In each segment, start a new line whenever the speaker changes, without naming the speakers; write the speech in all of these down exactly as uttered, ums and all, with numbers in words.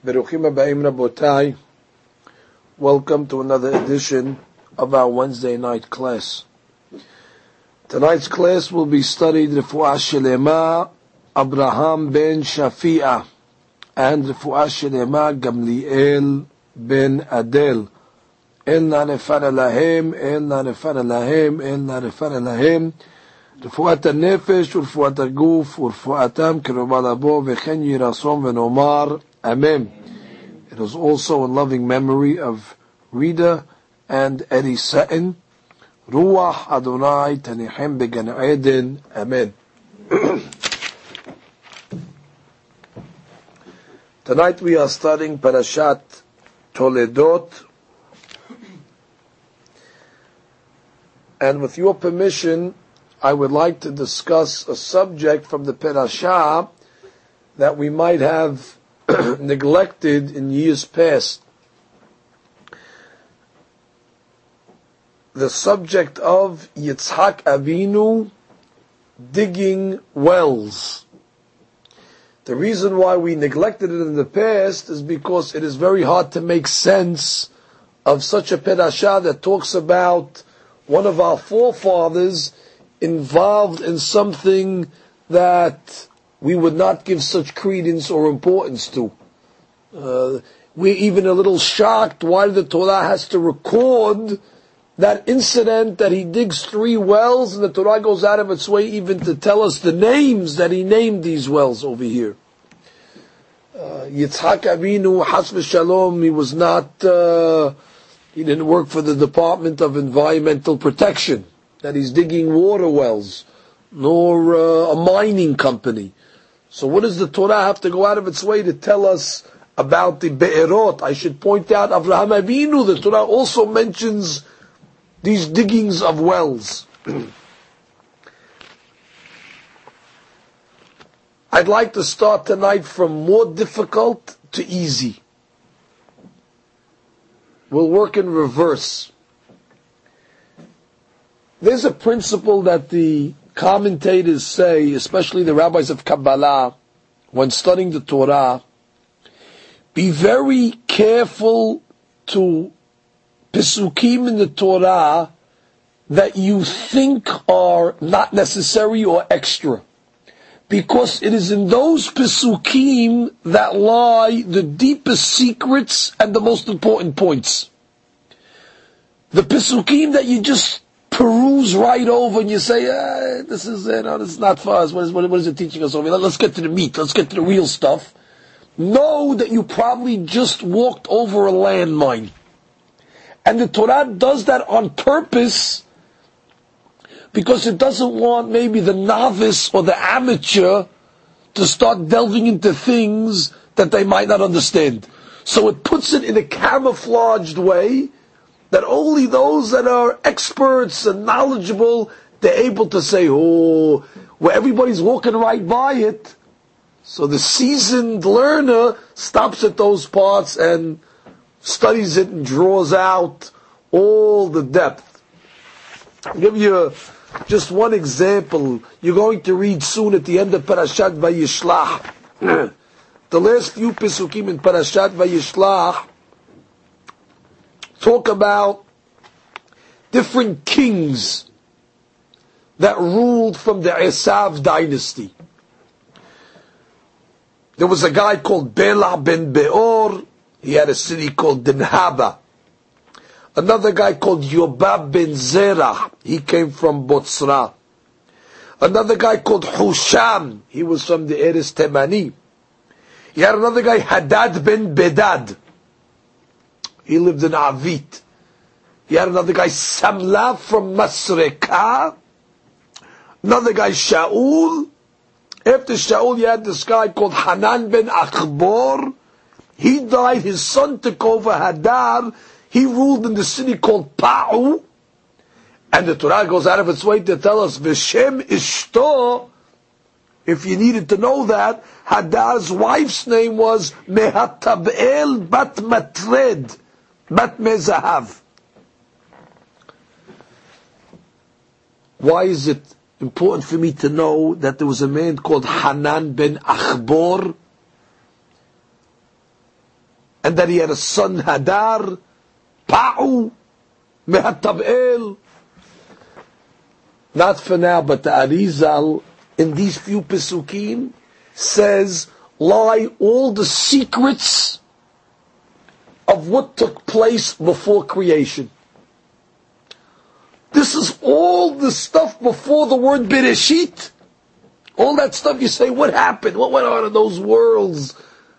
Beruchim Habayim Rabotai. Welcome to another edition of our Wednesday night class. Tonight's class will be studied Refuah Shelema Abraham ben Shafi'ah and Refuah Shelema Gamliel ben Adel. Elna nefara lahem, elna nefara lahem, elna nefara lahem. רפואת הנפש ורפואת הגוף ורפואתם קרובה לבוא וכן יהי רצון ונאמר Amen. It is also in loving memory of Rita and Eddie Sutton. Ruach Adonai Tanichem Began Eden. Amen. Tonight we are studying Parashat Toledot. And with your permission, I would like to discuss a subject from the Parashah that we might have neglected in years past. The subject of Yitzhak Avinu digging wells. The reason why we neglected it in the past is because it is very hard to make sense of such a Parashah that talks about one of our forefathers involved in something that we would not give such credence or importance to. Uh, we're even a little shocked why the Torah has to record that incident that he digs three wells, and the Torah goes out of its way even to tell us the names that he named these wells over here. Uh, Yitzhak Avinu, Has v'Shalom, he was not, uh, he didn't work for the Department of Environmental Protection, that he's digging water wells, nor uh, a mining company. So what does the Torah have to go out of its way to tell us about the Be'erot? I should point out, Avraham Avinu, the Torah also mentions these diggings of wells. I'd like to start tonight from more difficult to easy. We'll work in reverse. There's a principle that the commentators say, especially the rabbis of Kabbalah, when studying the Torah, be very careful to Pesukim in the Torah that you think are not necessary or extra. Because it is in those Pesukim that lie the deepest secrets and the most important points. The Pesukim that you just peruse right over and you say, eh, this is you know, this is not for us. What is, what, what is it teaching us over here? Let's get to the meat. Let's get to the real stuff. Know that you probably just walked over a landmine. And the Torah does that on purpose because it doesn't want maybe the novice or the amateur to start delving into things that they might not understand. So it puts it in a camouflaged way that only those that are experts and knowledgeable, they're able to say, oh, where everybody's walking right by it. So the seasoned learner stops at those parts and studies it and draws out all the depth. I'll give you just one example. You're going to read soon at the end of Parashat Vayishlach. The last few Pesukim in Parashat Vayishlach talk about different kings that ruled from the Esav dynasty. There was a guy called Bela ben Beor. He had a city called Dinhaba. Another guy called Yobab ben Zerah. He came from Botzra. Another guy called Husham. He was from the Eres Temani. He had another guy, Hadad ben Bedad. He lived in Avit. He had another guy, Samla from Masreka. Another guy, Shaul. After Shaul, you had this guy called Hanan ben Achbor. He died, his son took over, Hadar. He ruled in the city called Pa'u. And the Torah goes out of its way to tell us, V'shem Ishto, if you needed to know that, Hadar's wife's name was Mehatabel bat Matred. Bat Mezahav. Why is it important for me to know that there was a man called Hanan ben Achbor? and that he had a son Hadar, Pa'u, Mehatab'el. Not for now, but the Arizal, in these few Pesukim, says, lie all the secrets of what took place before creation. This is all the stuff before the word Bereshit. All that stuff you say, what happened? What went on in those worlds?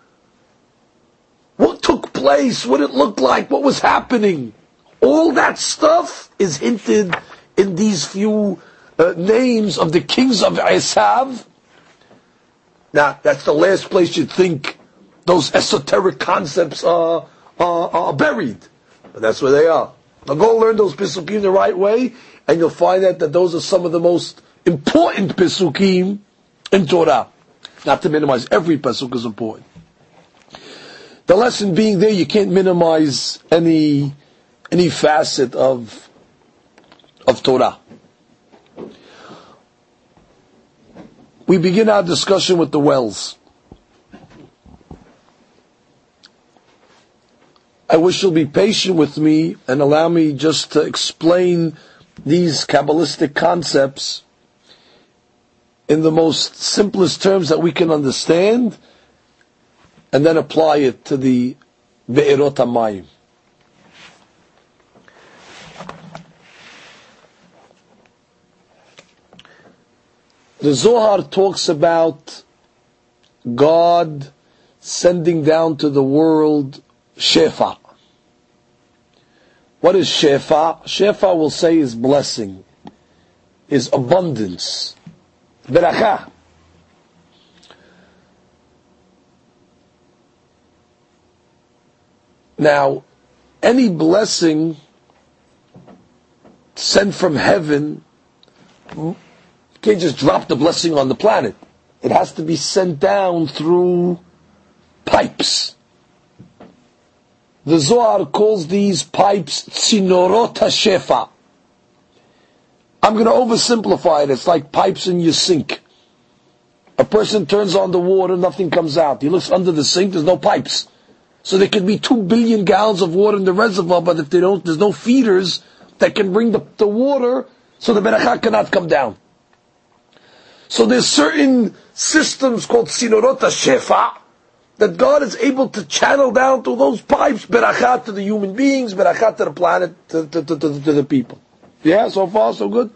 What took place? What it looked like? What was happening? All that stuff is hinted in these few uh, names of the kings of Esav. Now, that's the last place you'd think those esoteric concepts are, are, are buried. But that's where they are. Now go learn those Pesukim the right way, and you'll find out that those are some of the most important Pesukim in Torah. Not to minimize, every Pesuk is important. The lesson being there, you can't minimize any any facet of of Torah. We begin our discussion with the wells. I wish you'll be patient with me and allow me just to explain these Kabbalistic concepts in the most simplest terms that we can understand, and then apply it to the Be'erot HaMayim. The Zohar talks about God sending down to the world Shefa. What is Shefa? Shefa will say is blessing, is abundance, Beracha. Now, any blessing sent from heaven, you can't just drop the blessing on the planet. It has to be sent down through pipes. The Zohar calls these pipes Tzinorot HaShefa. I'm going to oversimplify it. It's like pipes in your sink. A person turns on the water, nothing comes out. He looks under the sink, there's no pipes. So there could be two billion gallons of water in the reservoir, but if they don't, there's no feeders that can bring the, the water, so the Beracha cannot come down. So there's certain systems called Tzinorot HaShefa, that God is able to channel down through those pipes, Beracha to the human beings, Beracha to the planet, to, to, to, to, to the people. Yeah, so far so good.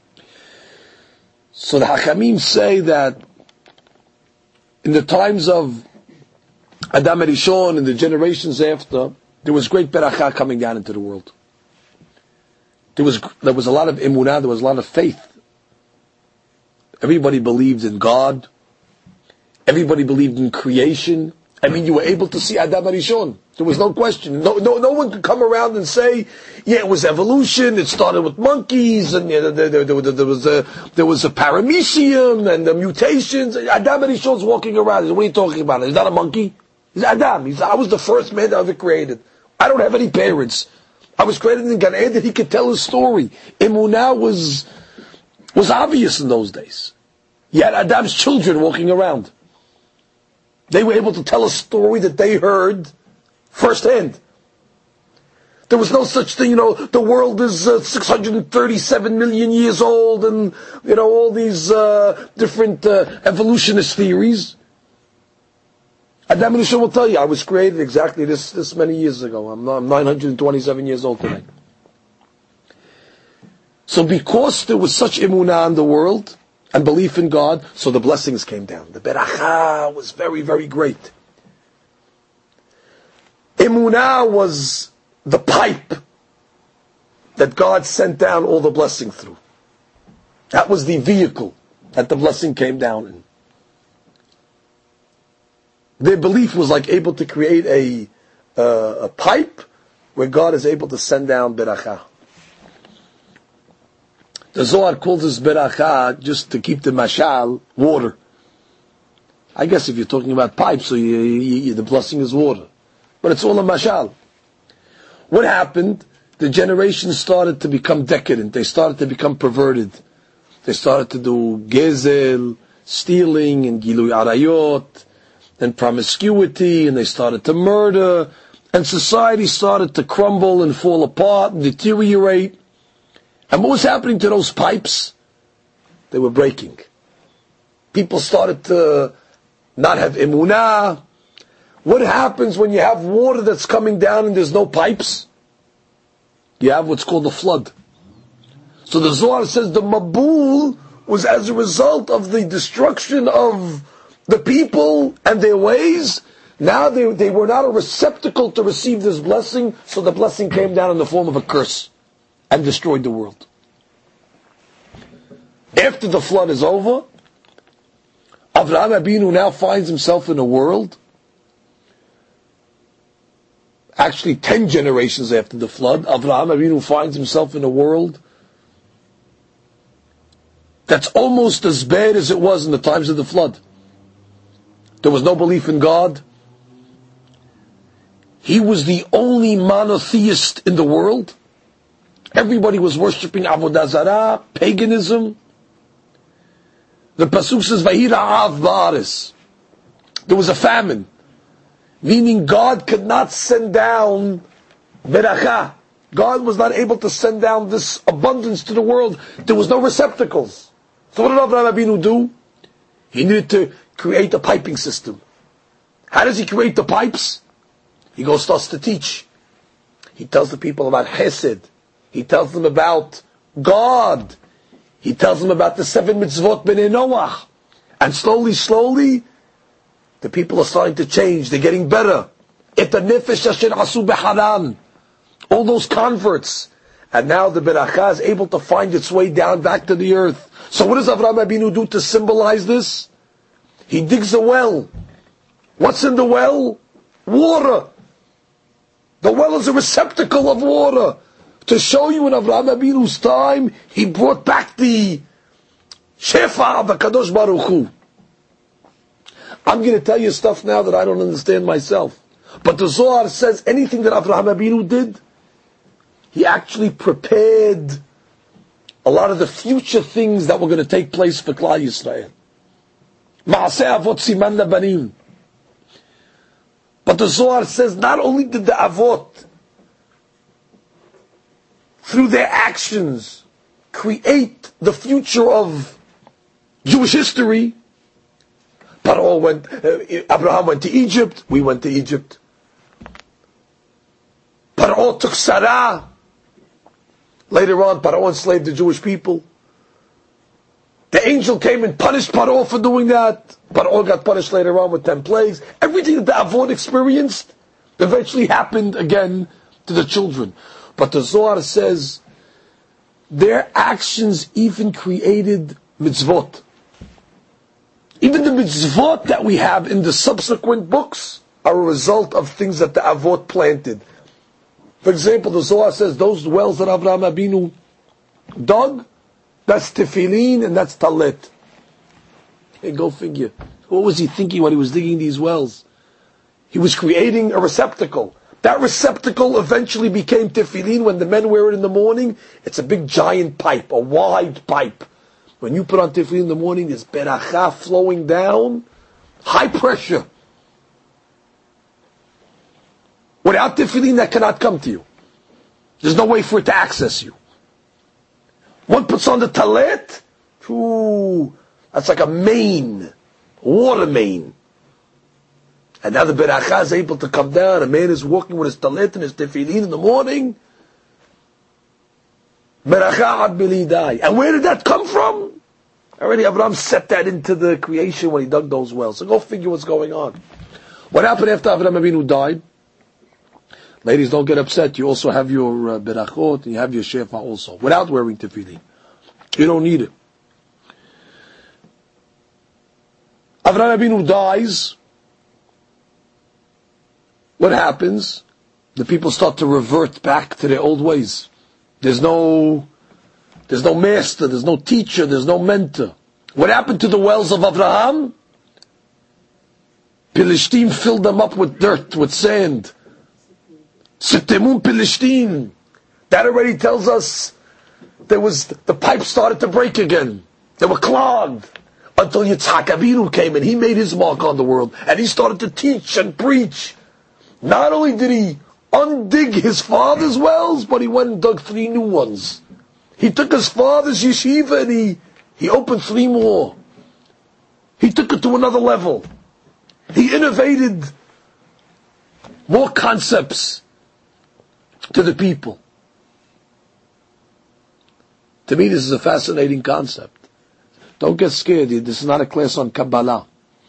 So the Hachamim say that in the times of Adam Rishon and the generations after, there was great Beracha coming down into the world. There was there was a lot of emunah, there was a lot of faith. Everybody believed in God. Everybody believed in creation. I mean, you were able to see Adam Rishon. There was no question. No, no, no one could come around and say, "Yeah, it was evolution. It started with monkeys, and yeah, there, there, there, there was a there was a paramecium and the mutations." Adam Rishon's walking around. He said, "What are you talking about? He's not a monkey. He's Adam. He's, I was the first man ever created. I don't have any parents. I was created in Gan Eden. He could tell his story. Emunah was was obvious in those days. You had Adam's children walking around. They were able to tell a story that they heard firsthand. There was no such thing, you know, the world is uh, six hundred thirty-seven million years old, and, you know, all these uh, different uh, evolutionist theories. Adam Rishon will tell you, I was created exactly this, this many years ago. I'm, I'm nine hundred twenty-seven years old today. So because there was such emunah in the world, and belief in God, so the blessings came down. The beracha was very, very great. Emunah was the pipe that God sent down all the blessing through. That was the vehicle that the blessing came down in. Their belief was like able to create a, uh, a pipe where God is able to send down beracha. The Zohar calls this beracha, just to keep the mashal, water. I guess if you're talking about pipes, so you, you, you, the blessing is water. But it's all a mashal. What happened? The generations started to become decadent. They started to become perverted. They started to do gezel, stealing, and gilui arayot. and promiscuity, and they started to murder, and society started to crumble and fall apart and deteriorate. And what was happening to those pipes? They were breaking. People started to not have emunah. What happens when you have water that's coming down and there's no pipes? You have what's called a flood. So the Zohar says the Mabul was as a result of the destruction of the people and their ways. Now they, they were not a receptacle to receive this blessing, so the blessing came down in the form of a curse and destroyed the world. After the flood is over, Avraham Abinu now finds himself in a world, actually ten generations after the flood, Avraham Abinu finds himself in a world that's almost as bad as it was in the times of the flood. There was no belief in God. He was the only monotheist in the world. Everybody was worshipping Avodah Zarah, paganism. The Pasuk says, Vahira'av ba'aris. There was a famine, meaning God could not send down beracha. God was not able to send down this abundance to the world. There was no receptacles. So what did Avraham Abinu do? He needed to create a piping system. How does he create the pipes? He goes starts to teach. He tells the people about Chesed. He tells them about God. He tells them about the seven mitzvot b'nei Noach. And slowly, slowly, the people are starting to change. They're getting better. Et nefesh asher asu b'haran. All those converts. And now the beracha is able to find its way down back to the earth. So what does Avraham Abinu do to symbolize this? He digs a well. What's in the well? Water. The well is a receptacle of water. To show you in Avraham Abinu's time, he brought back the Shefa of the Kadosh Baruch Hu. I'm going to tell you stuff now that I don't understand myself. But the Zohar says anything that Avraham Abinu did, he actually prepared a lot of the future things that were going to take place for Klal Yisrael. Ma'aseh avot siman labanim. But the Zohar says not only did the avot, through their actions, create the future of Jewish history. Paro went, uh, Abraham went to Egypt, we went to Egypt. Paro took Sarah. Later on, Paro enslaved the Jewish people. The angel came and punished Paro for doing that. Paro got punished later on with ten plagues. Everything that the Avot experienced eventually happened again to the children. But the Zohar says their actions even created mitzvot. Even the mitzvot that we have in the subsequent books are a result of things that the Avot planted. For example, the Zohar says those wells that Avraham Abinu dug, that's tefillin and that's talit. Hey, go figure. What was he thinking when he was digging these wells? He was creating a receptacle. That receptacle eventually became tefillin. When the men wear it in the morning, it's a big giant pipe, a wide pipe. When you put on tefillin in the morning, there's beracha flowing down, high pressure. Without tefillin, that cannot come to you. There's no way for it to access you. One puts on the talet, ooh, that's like a main, water main. And now the beracha is able to come down. A man is walking with his talit and his tefillin in the morning. Beracha ad bilidai. And where did that come from? Already Abraham set that into the creation when he dug those wells. So go figure what's going on. What happened after Avraham Avinu died? Ladies, don't get upset. You also have your uh, berachot and you have your shefa also, without wearing tefillin. You don't need it. Avraham Avinu dies. What happens? The people start to revert back to their old ways. There's no, there's no master, there's no teacher, there's no mentor. What happened to the wells of Avraham? Pilishtim filled them up with dirt, with sand. Sitemun Pilishtim. That already tells us there was, the pipes started to break again. They were clogged. until Yitzhak Avinu came and he made his mark on the world, and he started to teach and preach. Not only did he undig his father's wells, but he went and dug three new ones. He took his father's yeshiva and he, he opened three more. He took it to another level. He innovated more concepts to the people. To me, this is a fascinating concept. Don't get scared. This is not a class on Kabbalah.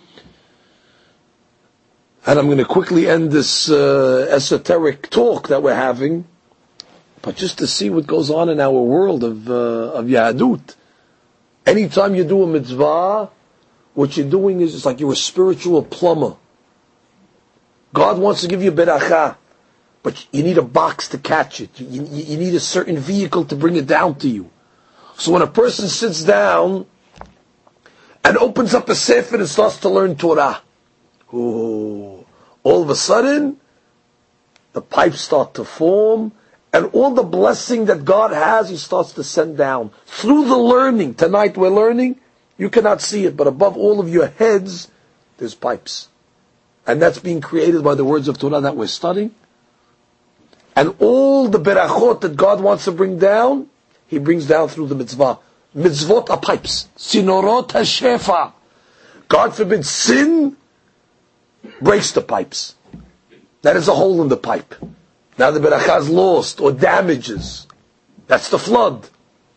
And I'm going to quickly end this uh, esoteric talk that we're having, but just to see what goes on in our world of uh, of Yahadut. Anytime you do a mitzvah, what you're doing is it's like you're a spiritual plumber. God wants to give you beracha, but you need a box to catch it. You, you, you need a certain vehicle to bring it down to you. So when a person sits down and opens up a sefer and starts to learn Torah, ooh, all of a sudden, the pipes start to form, and all the blessing that God has, He starts to send down. Through the learning, tonight we're learning, you cannot see it, but above all of your heads, there's pipes. And that's being created by the words of Torah that we're studying. And all the berachot that God wants to bring down, He brings down through the mitzvah. Mitzvot are pipes. Sinorot ha-shefa. God forbid sin breaks the pipes. That is a hole in the pipe. Now the beracha is lost or damages. That's the flood.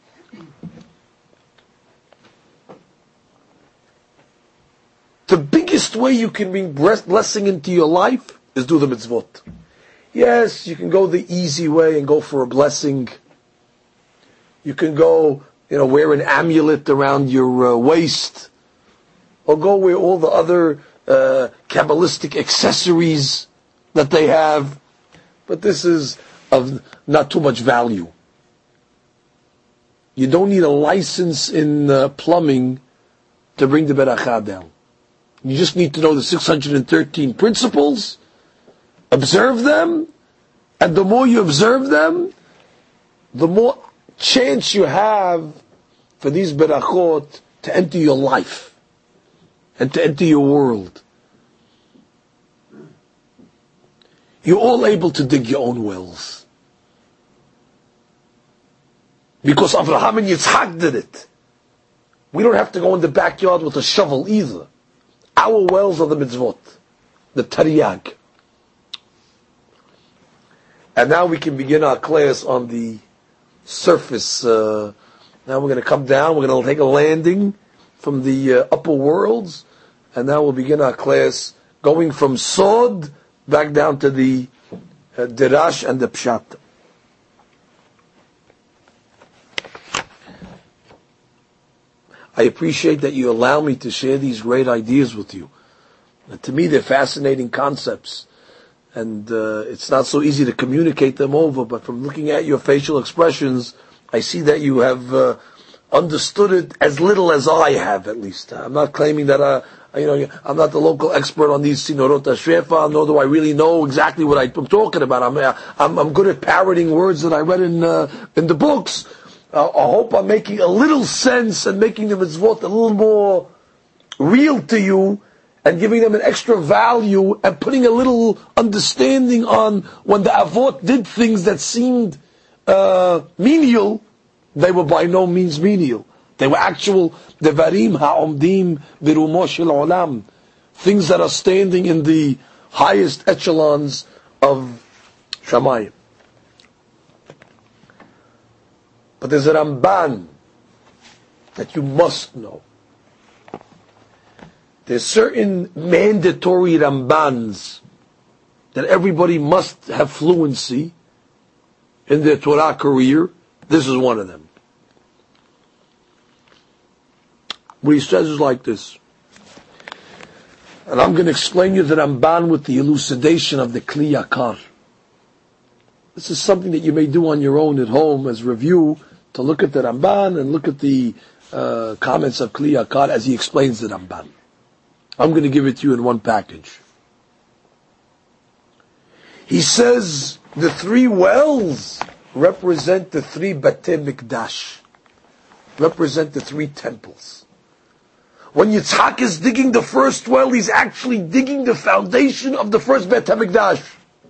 The biggest way you can bring blessing into your life is do the mitzvot. Yes, you can go the easy way and go for a blessing. You can go, you know, wear an amulet around your uh, waist, or go wear all the other uh, Kabbalistic accessories that they have. But this is of not too much value. You don't need a license in uh, plumbing to bring the beracha down. You just need to know the six hundred thirteen principles, observe them, and the more you observe them, the more chance you have for these berachot to enter your life and to enter your world. You're all able to dig your own wells. Because Avraham and Yitzhak did it. We don't have to go in the backyard with a shovel either. Our wells are the mitzvot, the Taryag. And now we can begin our class on the surface. Uh, now we're going to come down, we're going to take a landing from the uh, upper worlds, and now we'll begin our class going from Sod back down to the uh, Dirash and the Pshat. I appreciate that you allow me to share these great ideas with you. And to me, they're fascinating concepts. And uh, it's not so easy to communicate them over, but from looking at your facial expressions, I see that you have uh, understood it as little as I have, at least. I'm not claiming that uh, you know, I'm not the local expert on these Sinorot HaShefa, nor do I really know exactly what I'm talking about. I'm, I'm, I'm good at parroting words that I read in uh, in the books. Uh, I hope I'm making a little sense and making the mitzvot a little more real to you, and giving them an extra value and putting a little understanding on when the Avot did things that seemed uh, menial, they were by no means menial. They were actual devarim ha'omdim birumo shel olam, things that are standing in the highest echelons of Shamayim. But there's a Ramban that you must know. There's certain mandatory Rambans that everybody must have fluency in their Torah career. This is one of them. What he says is like this. And I'm going to explain you the Ramban with the elucidation of the Kli Yakar. This is something that you may do on your own at home as review, to look at the Ramban and look at the uh, comments of Kli Yakar as he explains the Ramban. I'm going to give it to you in one package. He says the three wells represent the three Batei Mikdash, represent the three temples. When Yitzhak is digging the first well, he's actually digging the foundation of the first Beit HaMikdash.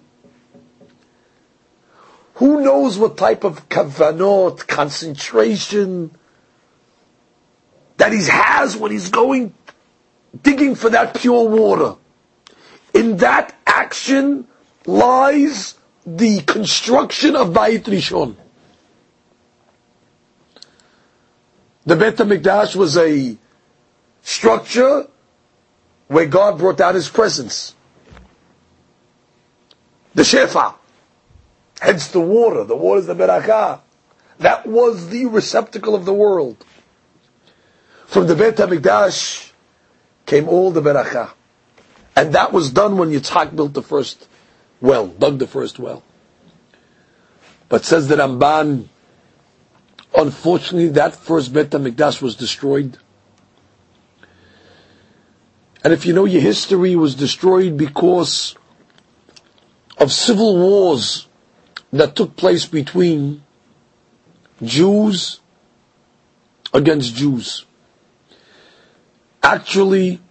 Who knows what type of kavanot, concentration, that he has when he's going digging for that pure water. In that action lies the construction of Bayit Rishon. The Beit HaMikdash was a structure where God brought out His presence. The Shefa. Hence the water. The water is the Berakah. That was the receptacle of the world. From the Beit HaMikdash came all the Berakah. And that was done when Yitzhak built the first well, dug the first well. But says the Ramban, unfortunately that first Beit HaMikdash was destroyed. And if you know your history, it was destroyed because of civil wars that took place between Jews against Jews. Actually,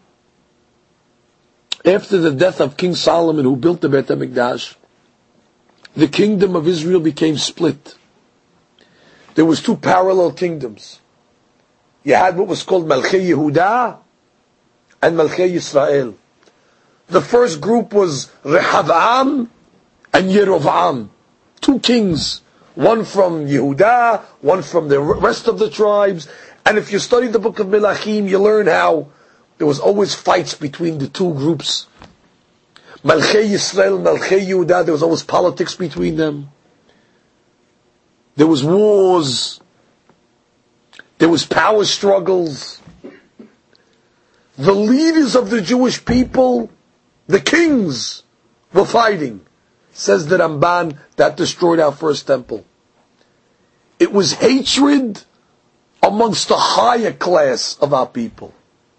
after the death of King Solomon, who built the Beit HaMikdash, the kingdom of Israel became split. There was two parallel kingdoms. You had what was called Melchei Yehuda and Melchei Yisrael. The first group was Rehavam and Yerovam. Two kings, one from Yehuda, one from the rest of the tribes. And if you study the book of Melachim, you learn how there was always fights between the two groups. Melchei Yisrael, Melchei Yehuda, there was always politics between them. There was wars. There was power struggles. The leaders of the Jewish people, the kings, were fighting. Says the Ramban, that destroyed our first temple. It was hatred amongst the higher class of our people.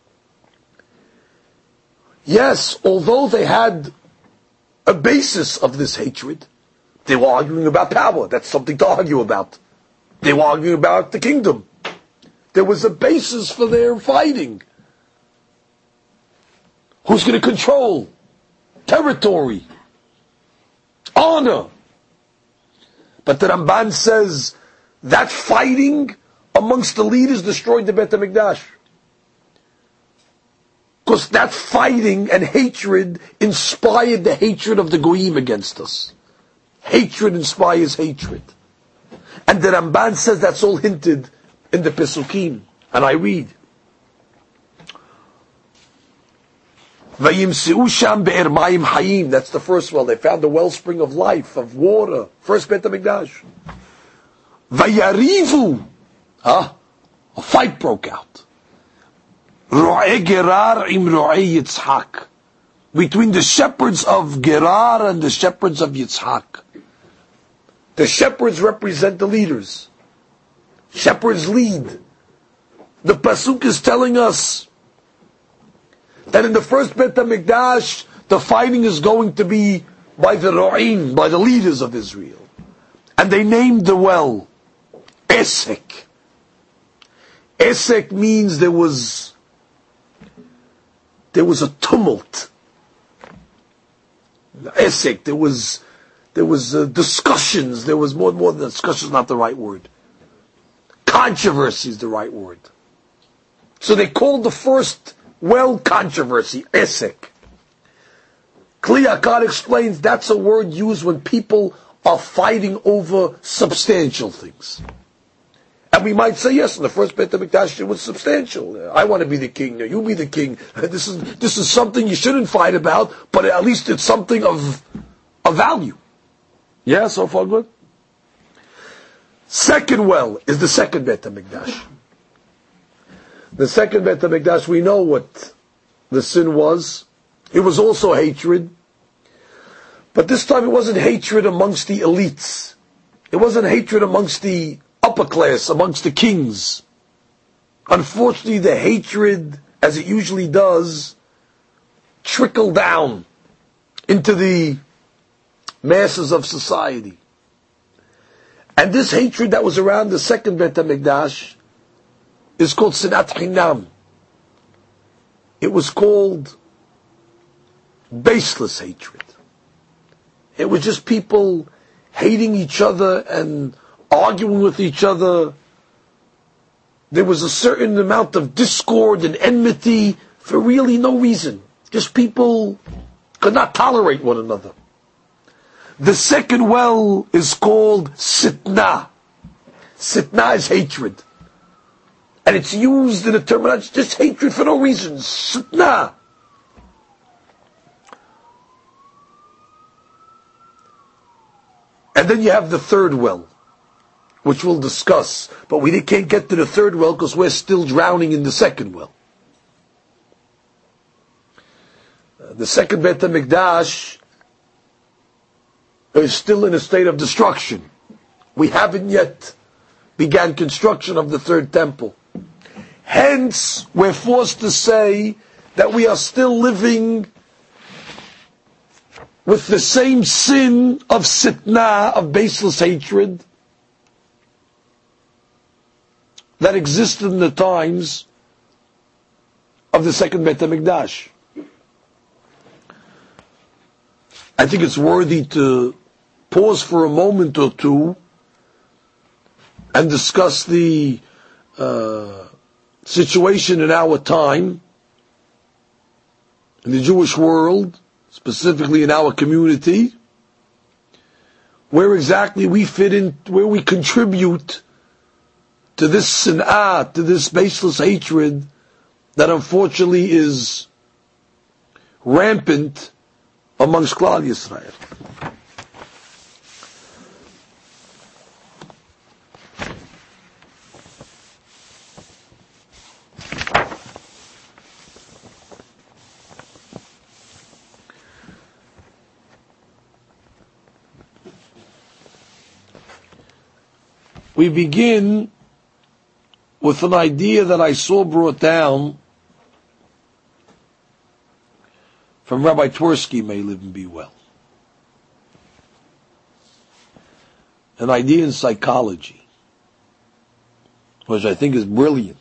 Yes, although they had a basis of this hatred, they were arguing about power. That's something to argue about. They were arguing about the kingdom. There was a basis for their fighting. Who's going to control territory? Honor. But the Ramban says that fighting amongst the leaders destroyed the Beit HaMikdash. Because that fighting and hatred inspired the hatred of the Goyim against us. Hatred inspires hatred. And the Ramban says that's all hinted in the Pesukim. And I read, Vayimseu sham be'er mayim hayim. That's the first well. They found the wellspring of life, of water. First Beit HaMikdash. Vayarivu. Huh? A fight broke out. Ro'eh Gerar im Ro'eh Yitzhak. Between the shepherds of Gerar and the shepherds of Yitzhak. The shepherds represent the leaders. Shepherds lead. The Pasuk is telling us that in the first Beit HaMikdash, the fighting is going to be by the Ro'im, by the leaders of Israel. And they named the well Esek. Esek means there was there was a tumult. Esek, there was there was uh, discussions. There was more more than discussions, not the right word. Controversy is the right word. So they called the first well controversy, Esek. Kli Yakar explains that's a word used when people are fighting over substantial things. And we might say, yes, in the first Beit HaMikdash it was substantial. I want to be the king, no, you be the king. This is this is something you shouldn't fight about, but at least it's something of of value. Yeah, so far good. Second well is the second Beit HaMikdash. The second Beit HaMikdash, we know what the sin was. It was also hatred. But this time it wasn't hatred amongst the elites. It wasn't hatred amongst the upper class, amongst the kings. Unfortunately, the hatred, as it usually does, trickled down into the masses of society. And this hatred that was around the second Beit HaMikdash is called Sinat Chinam. it was called baseless hatred. It was just people hating each other and arguing with each other. There was a certain amount of discord and enmity for really no reason. Just people could not tolerate one another. The second well is called sitna. Sitna is hatred. And it's used in a terminology, just hatred for no reason. Sitna. And then you have the third well, which we'll discuss. But we can't get to the third well because we're still drowning in the second well. Uh, the second Beit HaMikdash is still in a state of destruction. We haven't yet began construction of the third temple. Hence, we're forced to say that we are still living with the same sin of sitna, of baseless hatred, that existed in the times of the second Beit HaMikdash. I think it's worthy to pause for a moment or two and discuss the uh, situation in our time, in the Jewish world, specifically in our community, where exactly we fit in, where we contribute to this sin'ah, to this baseless hatred that unfortunately is rampant amongst Klal Yisrael. We begin with an idea that I saw brought down from Rabbi Twersky, may live and be well. An idea in psychology, which I think is brilliant.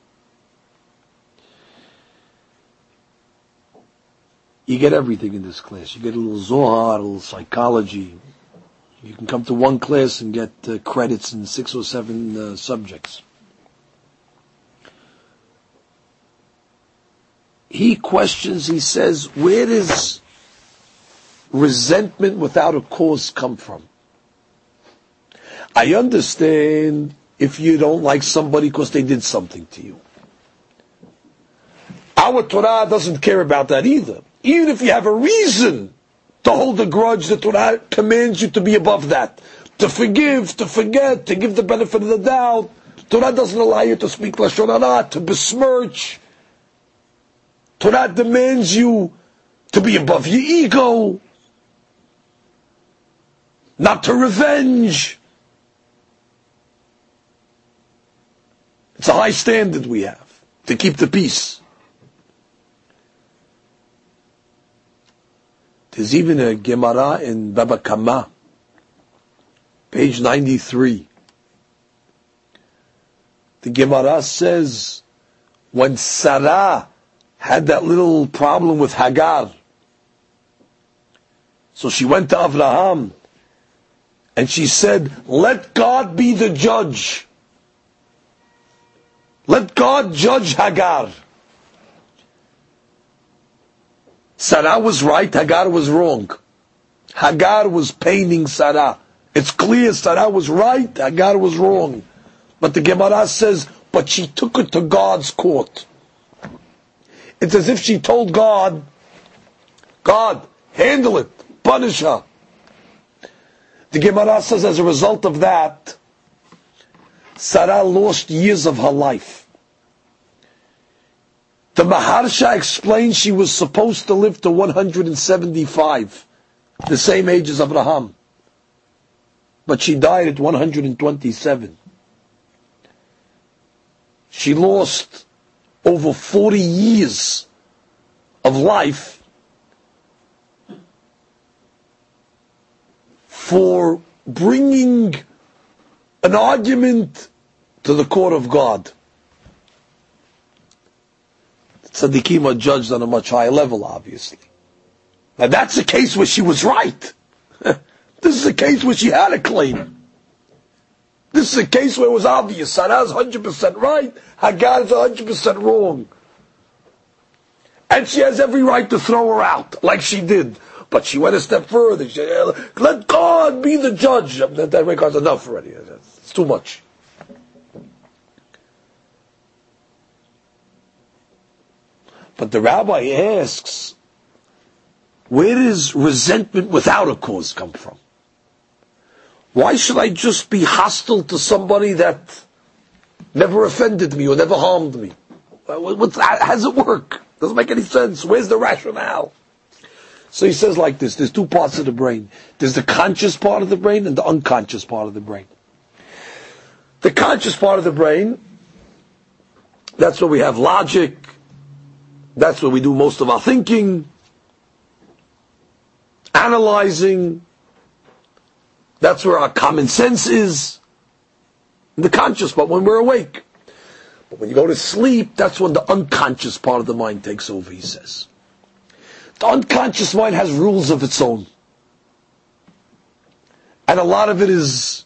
You get everything in this class. You get a little Zohar, a little psychology. You can come to one class and get uh, credits in six or seven uh, subjects. He questions, he says, where does resentment without a cause come from? I understand if you don't like somebody because they did something to you. Our Torah doesn't care about that either. Even if you have a reason to hold a grudge, the Torah commands you to be above that. To forgive, to forget, to give the benefit of the doubt. Torah doesn't allow you to speak Lashon Hara, to besmirch. Torah demands you to be above your ego, not to revenge. It's a high standard we have, to keep the peace. There's even a Gemara in Baba Kama, page ninety-three. The Gemara says, when Sarah had that little problem with Hagar, so she went to Avraham and she said, let God be the judge. Let God judge Hagar. Sarah was right, Hagar was wrong. Hagar was paining Sarah. It's clear Sarah was right, Hagar was wrong. But the Gemara says, but she took it to God's court. It's as if she told God, God, handle it, punish her. The Gemara says as a result of that, Sarah lost years of her life. The Maharsha explains she was supposed to live to one hundred seventy-five, the same age as Abraham. But she died at one hundred twenty-seven. She lost over forty years of life for bringing an argument to the court of God. tzaddikim are judged on a much higher level, obviously. Now that's a case where she was right. This is a case where she had a claim. This is a case where it was obvious. Sarah is one hundred percent right, Hagar is one hundred percent wrong. And she has every right to throw her out, like she did. But she went a step further. She said, let God be the judge. That, that regards enough already. It's too much. But the rabbi asks, where does resentment without a cause come from? Why should I just be hostile to somebody that never offended me or never harmed me? What, how does it work? Doesn't make any sense. Where's the rationale? So he says like this, there's two parts of the brain. There's the conscious part of the brain and the unconscious part of the brain. The conscious part of the brain, that's where we have logic, that's where we do most of our thinking, analyzing, that's where our common sense is, the conscious part, when we're awake. But when you go to sleep, that's when the unconscious part of the mind takes over, he says. The unconscious mind has rules of its own. And a lot of it is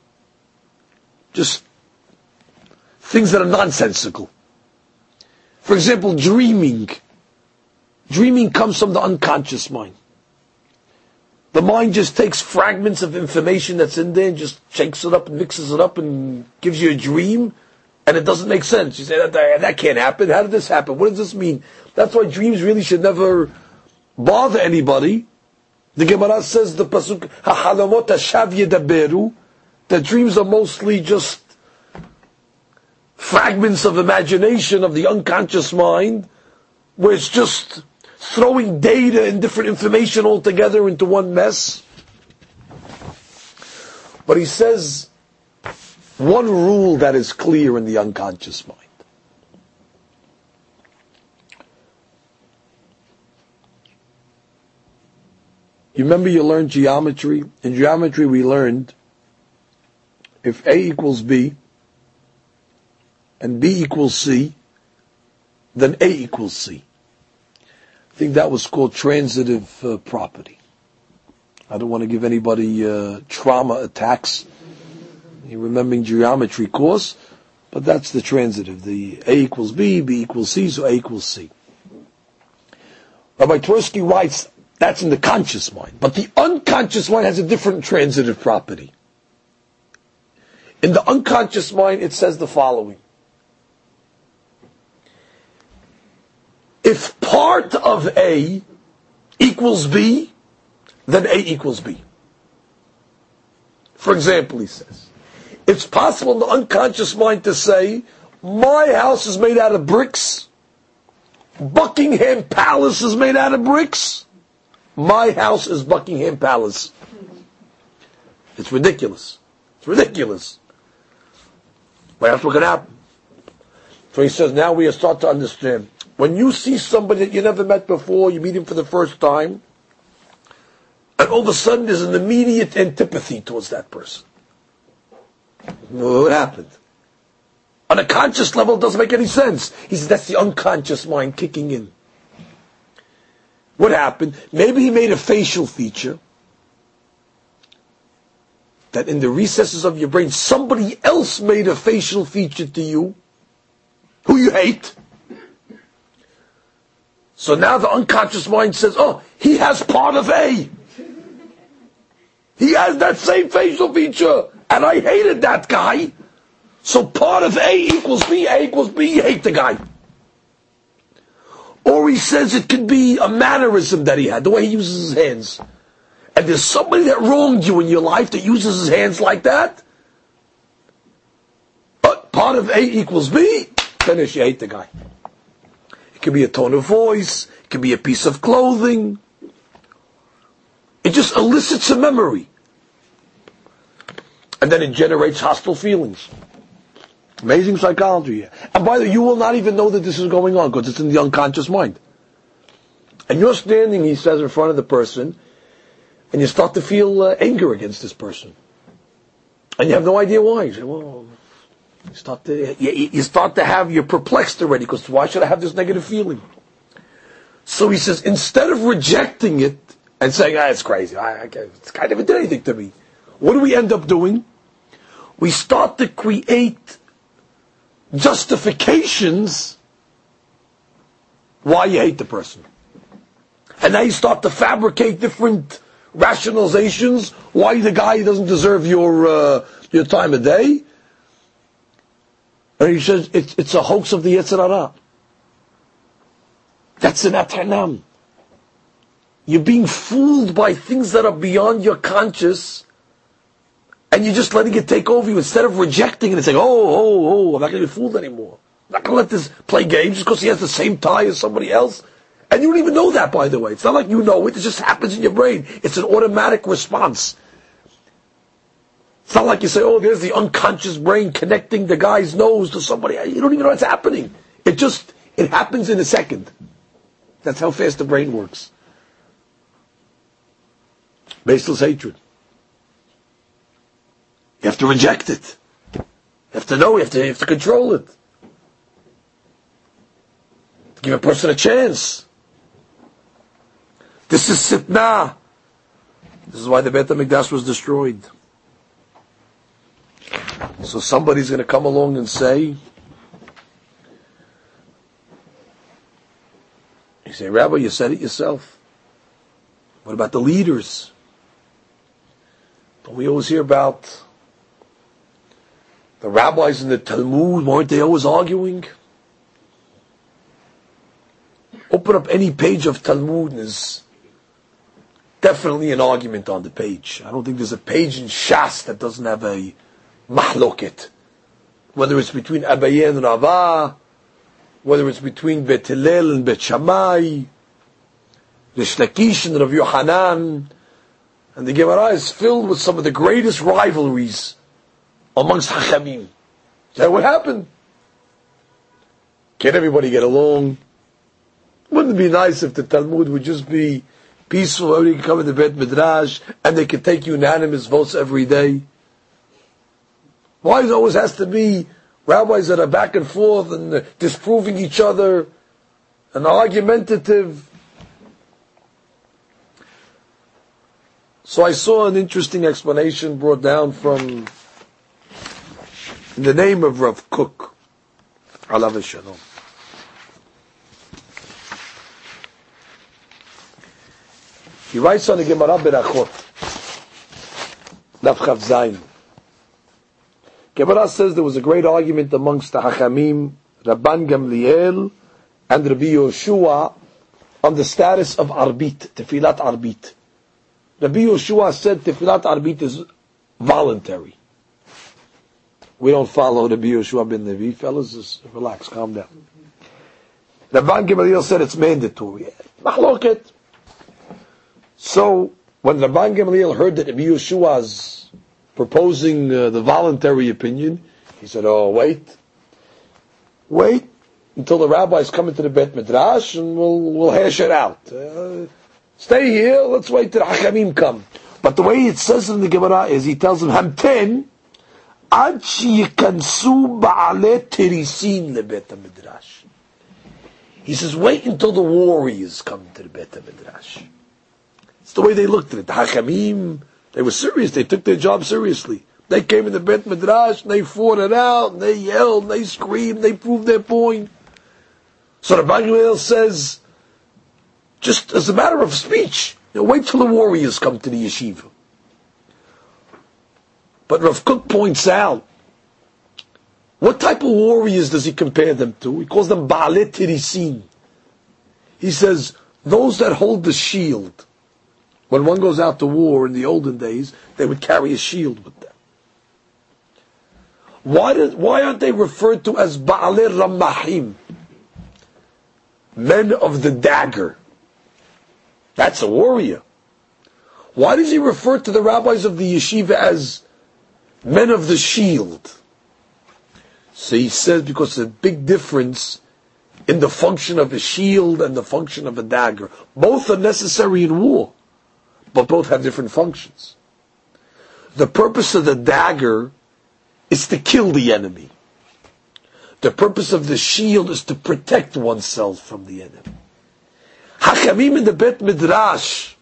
just things that are nonsensical. For example, dreaming. Dreaming comes from the unconscious mind. The mind just takes fragments of information that's in there and just shakes it up and mixes it up and gives you a dream, and it doesn't make sense. You say, that, that can't happen. How did this happen? What does this mean? That's why dreams really should never bother anybody. The Gemara says, the pasuk, "Hahalamot hashav yedaberu," that dreams are mostly just fragments of imagination of the unconscious mind, where it's just throwing data and different information all together into one mess. But he says one rule that is clear in the unconscious mind. You remember you learned geometry? In geometry we learned if A equals B and B equals C, then A equals C. I think that was called transitive uh, property. I don't want to give anybody uh, trauma attacks. You're remembering geometry course, but that's the transitive. The A equals B, B equals C, so A equals C. Rabbi Twersky writes, that's in the conscious mind. But the unconscious mind has a different transitive property. In the unconscious mind, it says the following. If part of A equals B, then A equals B. For example, he says, it's possible in the unconscious mind to say, my house is made out of bricks, Buckingham Palace is made out of bricks, my house is Buckingham Palace. It's ridiculous. It's ridiculous. But that's what can happen. So he says, now we start to understand. When you see somebody that you never met before, you meet him for the first time, and all of a sudden there's an immediate antipathy towards that person. What happened? On a conscious level, it doesn't make any sense. He says that's the unconscious mind kicking in. What happened? Maybe he made a facial feature that in the recesses of your brain, somebody else made a facial feature to you who you hate. So now the unconscious mind says, oh, he has part of A. He has that same facial feature, and I hated that guy. So part of A equals B, A equals B, you hate the guy. Or he says it could be a mannerism that he had, the way he uses his hands. And there's somebody that wronged you in your life that uses his hands like that. But part of A equals B, finish, you hate the guy. It could be a tone of voice, it could be a piece of clothing. It just elicits a memory. And then it generates hostile feelings. Amazing psychology here. And by the way, you will not even know that this is going on because it's in the unconscious mind. And you're standing, he says, in front of the person, and you start to feel uh, anger against this person. And you have no idea why. You say, well, You start to, you, you start to have, you're perplexed already, because why should I have this negative feeling? So he says, instead of rejecting it and saying, ah, it's crazy, I, I can't, it's kind of did anything to me, what do we end up doing? We start to create justifications why you hate the person. And now you start to fabricate different rationalizations why the guy doesn't deserve your uh, your time of day. And he says it's, it's a hoax of the Yetzer Hara. That's an atanam. You're being fooled by things that are beyond your conscious, and you're just letting it take over you instead of rejecting it and saying, oh, oh, oh, I'm not going to be fooled anymore. I'm not going to let this play games just because he has the same tie as somebody else. And you don't even know that, by the way. It's not like you know it. It just happens in your brain. It's an automatic response. It's not like you say, oh, there's the unconscious brain connecting the guy's nose to somebody. You don't even know what's happening. It just, it happens in a second. That's how fast the brain works. Baseless hatred. You have to reject it. You have to know, you have to, you have to control it. Give a person a chance. This is sitna. This is why the Beit HaMikdash was destroyed. So somebody's going to come along and say, you say, Rabbi, you said it yourself. What about the leaders? Don't we always hear about the rabbis in the Talmud? Weren't they always arguing? Open up any page of Talmud and there's definitely an argument on the page. I don't think there's a page in Shas that doesn't have a mahloket. Whether it's between Abaye and Rava, whether it's between Bet Hillel and Bet Shammai, Rish Lakish and Rav Yohanan, and the Gemara is filled with some of the greatest rivalries amongst Hachamim. So what happened? Can't everybody get along? Wouldn't it be nice if the Talmud would just be peaceful, everybody could come in the Beit Midrash, and they could take unanimous votes every day? Why it always has to be rabbis that are back and forth and uh, disproving each other and argumentative? So I saw an interesting explanation brought down from, in the name of Rav Kook, alav shalom. He writes on the Gemara Berachot, Daf Chav Zayin. Gemara says there was a great argument amongst the Hachamim, Rabban Gamliel and Rabbi Yoshua, on the status of Arbit, Tefilat Arbit. Rabbi Yoshua said Tefilat Arbit is voluntary. We don't follow Rabbi Yoshua ben Levi. Fellas, just relax, calm down. Rabban Gamliel said it's mandatory. Mahloket. So, when Rabban Gamliel heard that Rabbi Yoshua is proposing uh, the voluntary opinion, he said, oh, wait. Wait until the rabbis come into the Beit Midrash and we'll, we'll hash it out. Uh, stay here, let's wait till the Hachamim come. But the way it says in the Gemara is, he tells them, Hamten, ad shikansu ba'ale tirisin le Beit Midrash. He says, wait until the warriors come to the Beit Midrash. It's the way they looked at it. The Hachamim, they were serious. They took their job seriously. They came in the Beit Midrash, and they fought it out, and they yelled, and they screamed, they proved their point. So the Rabban Gamliel says, just as a matter of speech, you know, wait till the warriors come to the yeshiva. But Rav Kook points out, what type of warriors does he compare them to? He calls them Ba'alei Tirisin. He says, those that hold the shield. When one goes out to war in the olden days, they would carry a shield with them. Why, did, why aren't they referred to as Ba'alei Ramahim? Men of the dagger. That's a warrior. Why does he refer to the rabbis of the yeshiva as men of the shield? So he says because there's a big difference in the function of a shield and the function of a dagger. Both are necessary in war, but both have different functions. The purpose of the dagger is to kill the enemy. The purpose of the shield is to protect oneself from the enemy. Hachamim in the Bet Midrash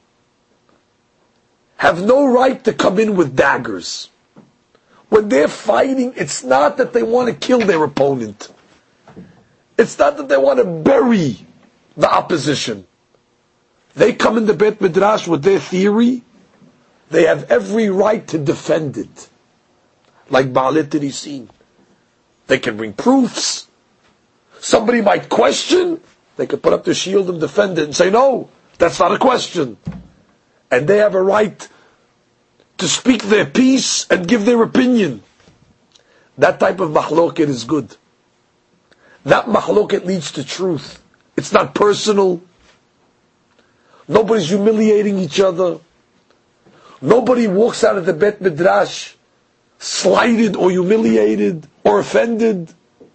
have no right to come in with daggers. When they're fighting, it's not that they want to kill their opponent. It's not that they want to bury the opposition. They come in the Bet Midrash with their theory. They have every right to defend it. Like Baalei Tirisin. They can bring proofs. Somebody might question. They could put up their shield and defend it and say, no, that's not a question. And they have a right to speak their piece and give their opinion. That type of mahloket is good. That mahloket leads to truth. It's not personal. Nobody's humiliating each other. Nobody walks out of the Bet Midrash slighted or humiliated or offended.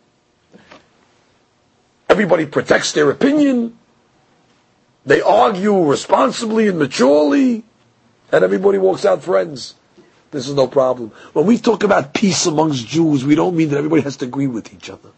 Everybody protects their opinion. They argue responsibly and maturely, and everybody walks out friends. This is no problem. When we talk about peace amongst Jews, we don't mean that everybody has to agree with each other.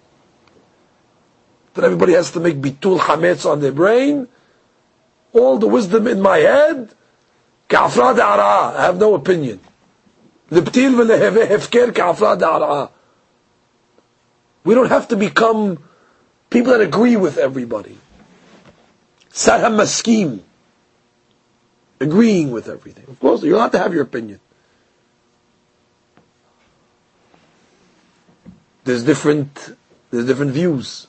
That everybody has to make bitul hametz on their brain. All the wisdom in my head, ka'afra da'ara, I have no opinion. L'btil v'leheve hefker ka'afra da'ara. We don't have to become people that agree with everybody. Sarham maskim. Agreeing with everything. Of course, you're allowed to have your opinion. There's different, there's different views.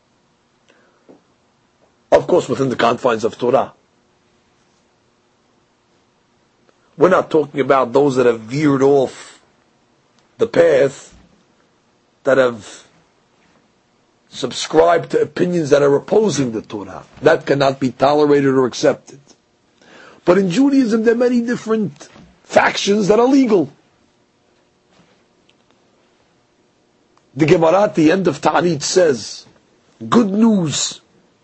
Of course, within the confines of Torah. We're not talking about those that have veered off the path, that have subscribed to opinions that are opposing the Torah. That cannot be tolerated or accepted. But in Judaism, there are many different factions that are legal. The Gemara at the end of Ta'anit says, good news.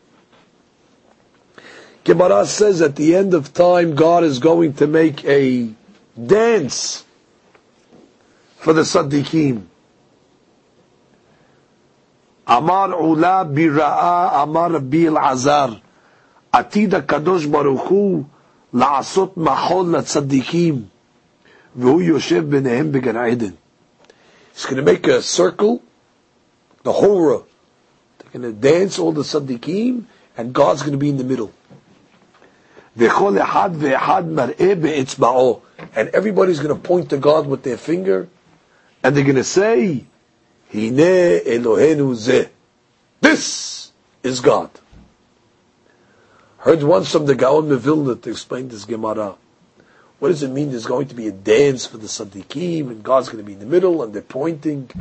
Gemara says at the end of time, God is going to make a dance for the Saddiqim. Amar Ula Bira'a Amar Rabbi Al-Azar Atida Kadosh Baruch Hu La'asot Mahol LaTzaddikim V'hu Yoshev B'nehem B'Gan Eden. He's going to make a circle, the Hora. They're going to dance, all the Saddiqim, and God's going to be in the middle. V'chol Echad V'echad Mar'eh Be'etzba'o. And everybody's going to point to God with their finger, and they're going to say, Hine Elohenu Zeh. This is God. Heard once from the Gaon Mevilna to explain this Gemara. What does it mean there's going to be a dance for the Saddiqim and God's going to be in the middle and they're pointing?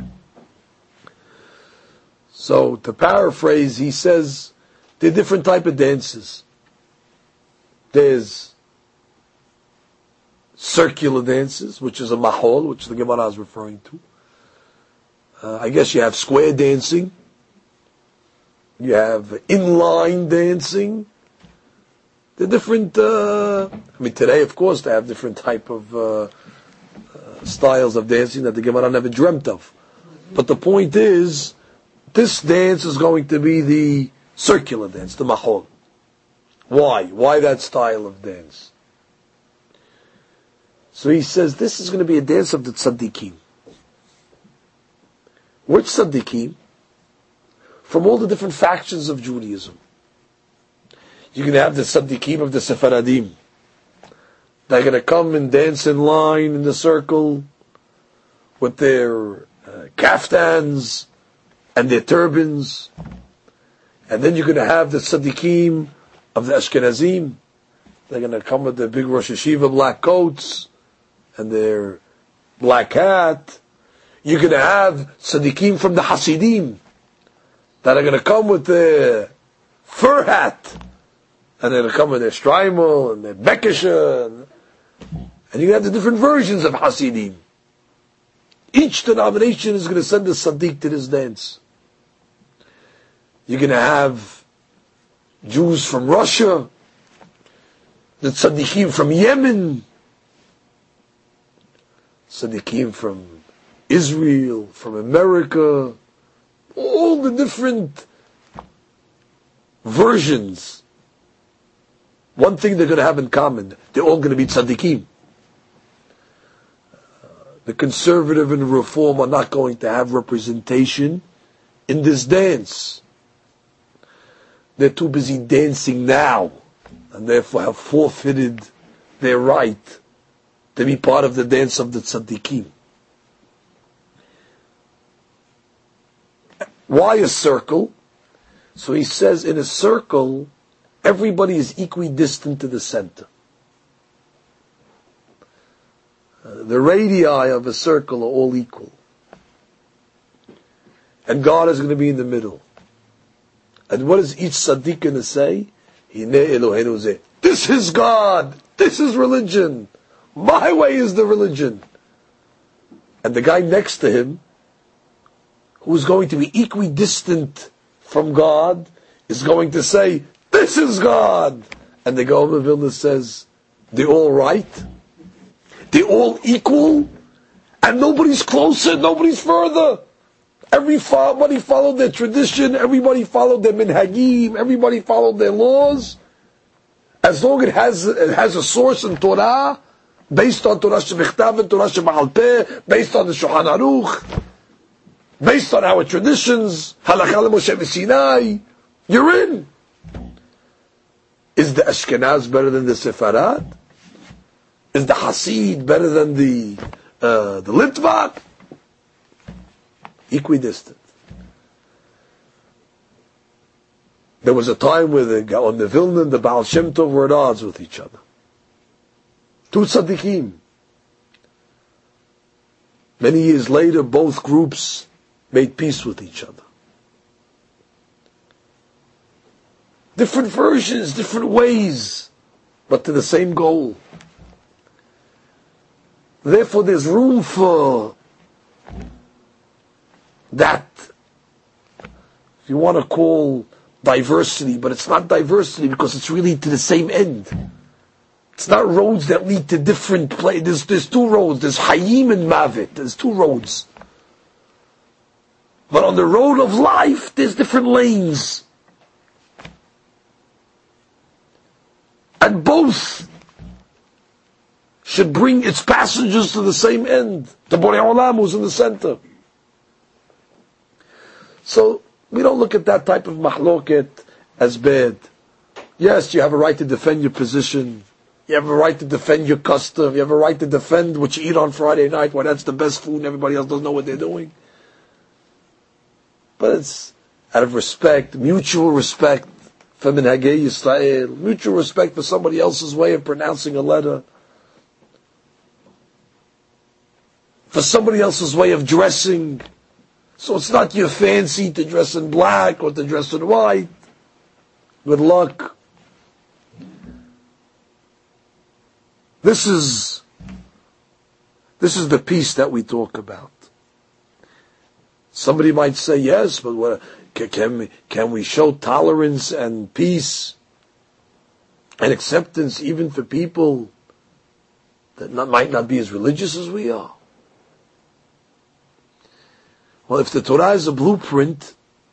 So to paraphrase, he says there are different type of dances. There's circular dances, which is a mahol, which the Gemara is referring to. Uh, I guess you have square dancing. You have inline dancing. They're different. Uh, I mean, today, of course, they have different type of uh, uh, styles of dancing that the Gemara never dreamt of. But the point is, this dance is going to be the circular dance, the mahol. Why? Why that style of dance? So he says this is going to be a dance of the tzaddikim. Which tzaddikim? From all the different factions of Judaism. You're going to have the tzaddikim of the Sephardim. They're going to come and dance in line in the circle with their uh, kaftans and their turbans. And then you're going to have the tzaddikim of the Ashkenazim. They're going to come with their big Rosh Hashiva black coats and their black hat. You're going to have tzaddikim from the Hasidim that are going to come with their fur hat. And they're going to come with their Streimel and their Bekesha. And, and you have the different versions of Hasidim. Each denomination is going to send a tzaddik to this dance. You're going to have Jews from Russia, the tzaddikim from Yemen, tzaddikim from Israel, from America, all the different versions, one thing they're going to have in common, they're all going to be tzaddikim. The conservative and reform are not going to have representation in this dance. They're too busy dancing now, and therefore have forfeited their right to be part of the dance of the tzaddikim. Why a circle? So he says in a circle, everybody is equidistant to the center. Uh, the radii of a circle are all equal. And God is going to be in the middle. And what is each tzaddik going to say? This is God! This is religion! My way is the religion! And the guy next to him, who's going to be equidistant from God, is going to say, this is God! And the Gaon of Vilna says, they're all right? They're all equal? And nobody's closer, nobody's further. Everybody followed their tradition, everybody followed their minhagim, everybody followed their laws. As long as it has, it has a source in Torah, based on Torah Shemichtav and Torah Sheba'al Peh, based on the Shulchan Aruch, based on our traditions, Halakha Moshe v'Sinai, you're in. Is the Ashkenaz better than the Sepharad? Is the Hasid better than the uh, the Litvak? Equidistant. There was a time where the Gaon the Vilna and the Baal Shem Tov were at odds with each other. Two tzaddikim. Many years later, both groups made peace with each other. Different versions, different ways, but to the same goal. Therefore, there's room for that, if you want to call diversity, but it's not diversity because it's really to the same end. It's not roads that lead to different places. There's, there's two roads. There's Hayim and Mavet. There's two roads. But on the road of life, there's different lanes. And both should bring its passengers to the same end. The Borei Olam who's in the center. So, we don't look at that type of mahloket as bad. Yes, you have a right to defend your position. You have a right to defend your custom. You have a right to defend what you eat on Friday night, why that's the best food and everybody else doesn't know what they're doing. But it's out of respect, mutual respect for Minhagei Yisrael, mutual respect for somebody else's way of pronouncing a letter, for somebody else's way of dressing. So it's not your fancy to dress in black or to dress in white. Good luck. This is, this is the peace that we talk about. Somebody might say, yes, but what, can we, can we show tolerance and peace and acceptance even for people that not, might not be as religious as we are? Well, if the Torah is a blueprint,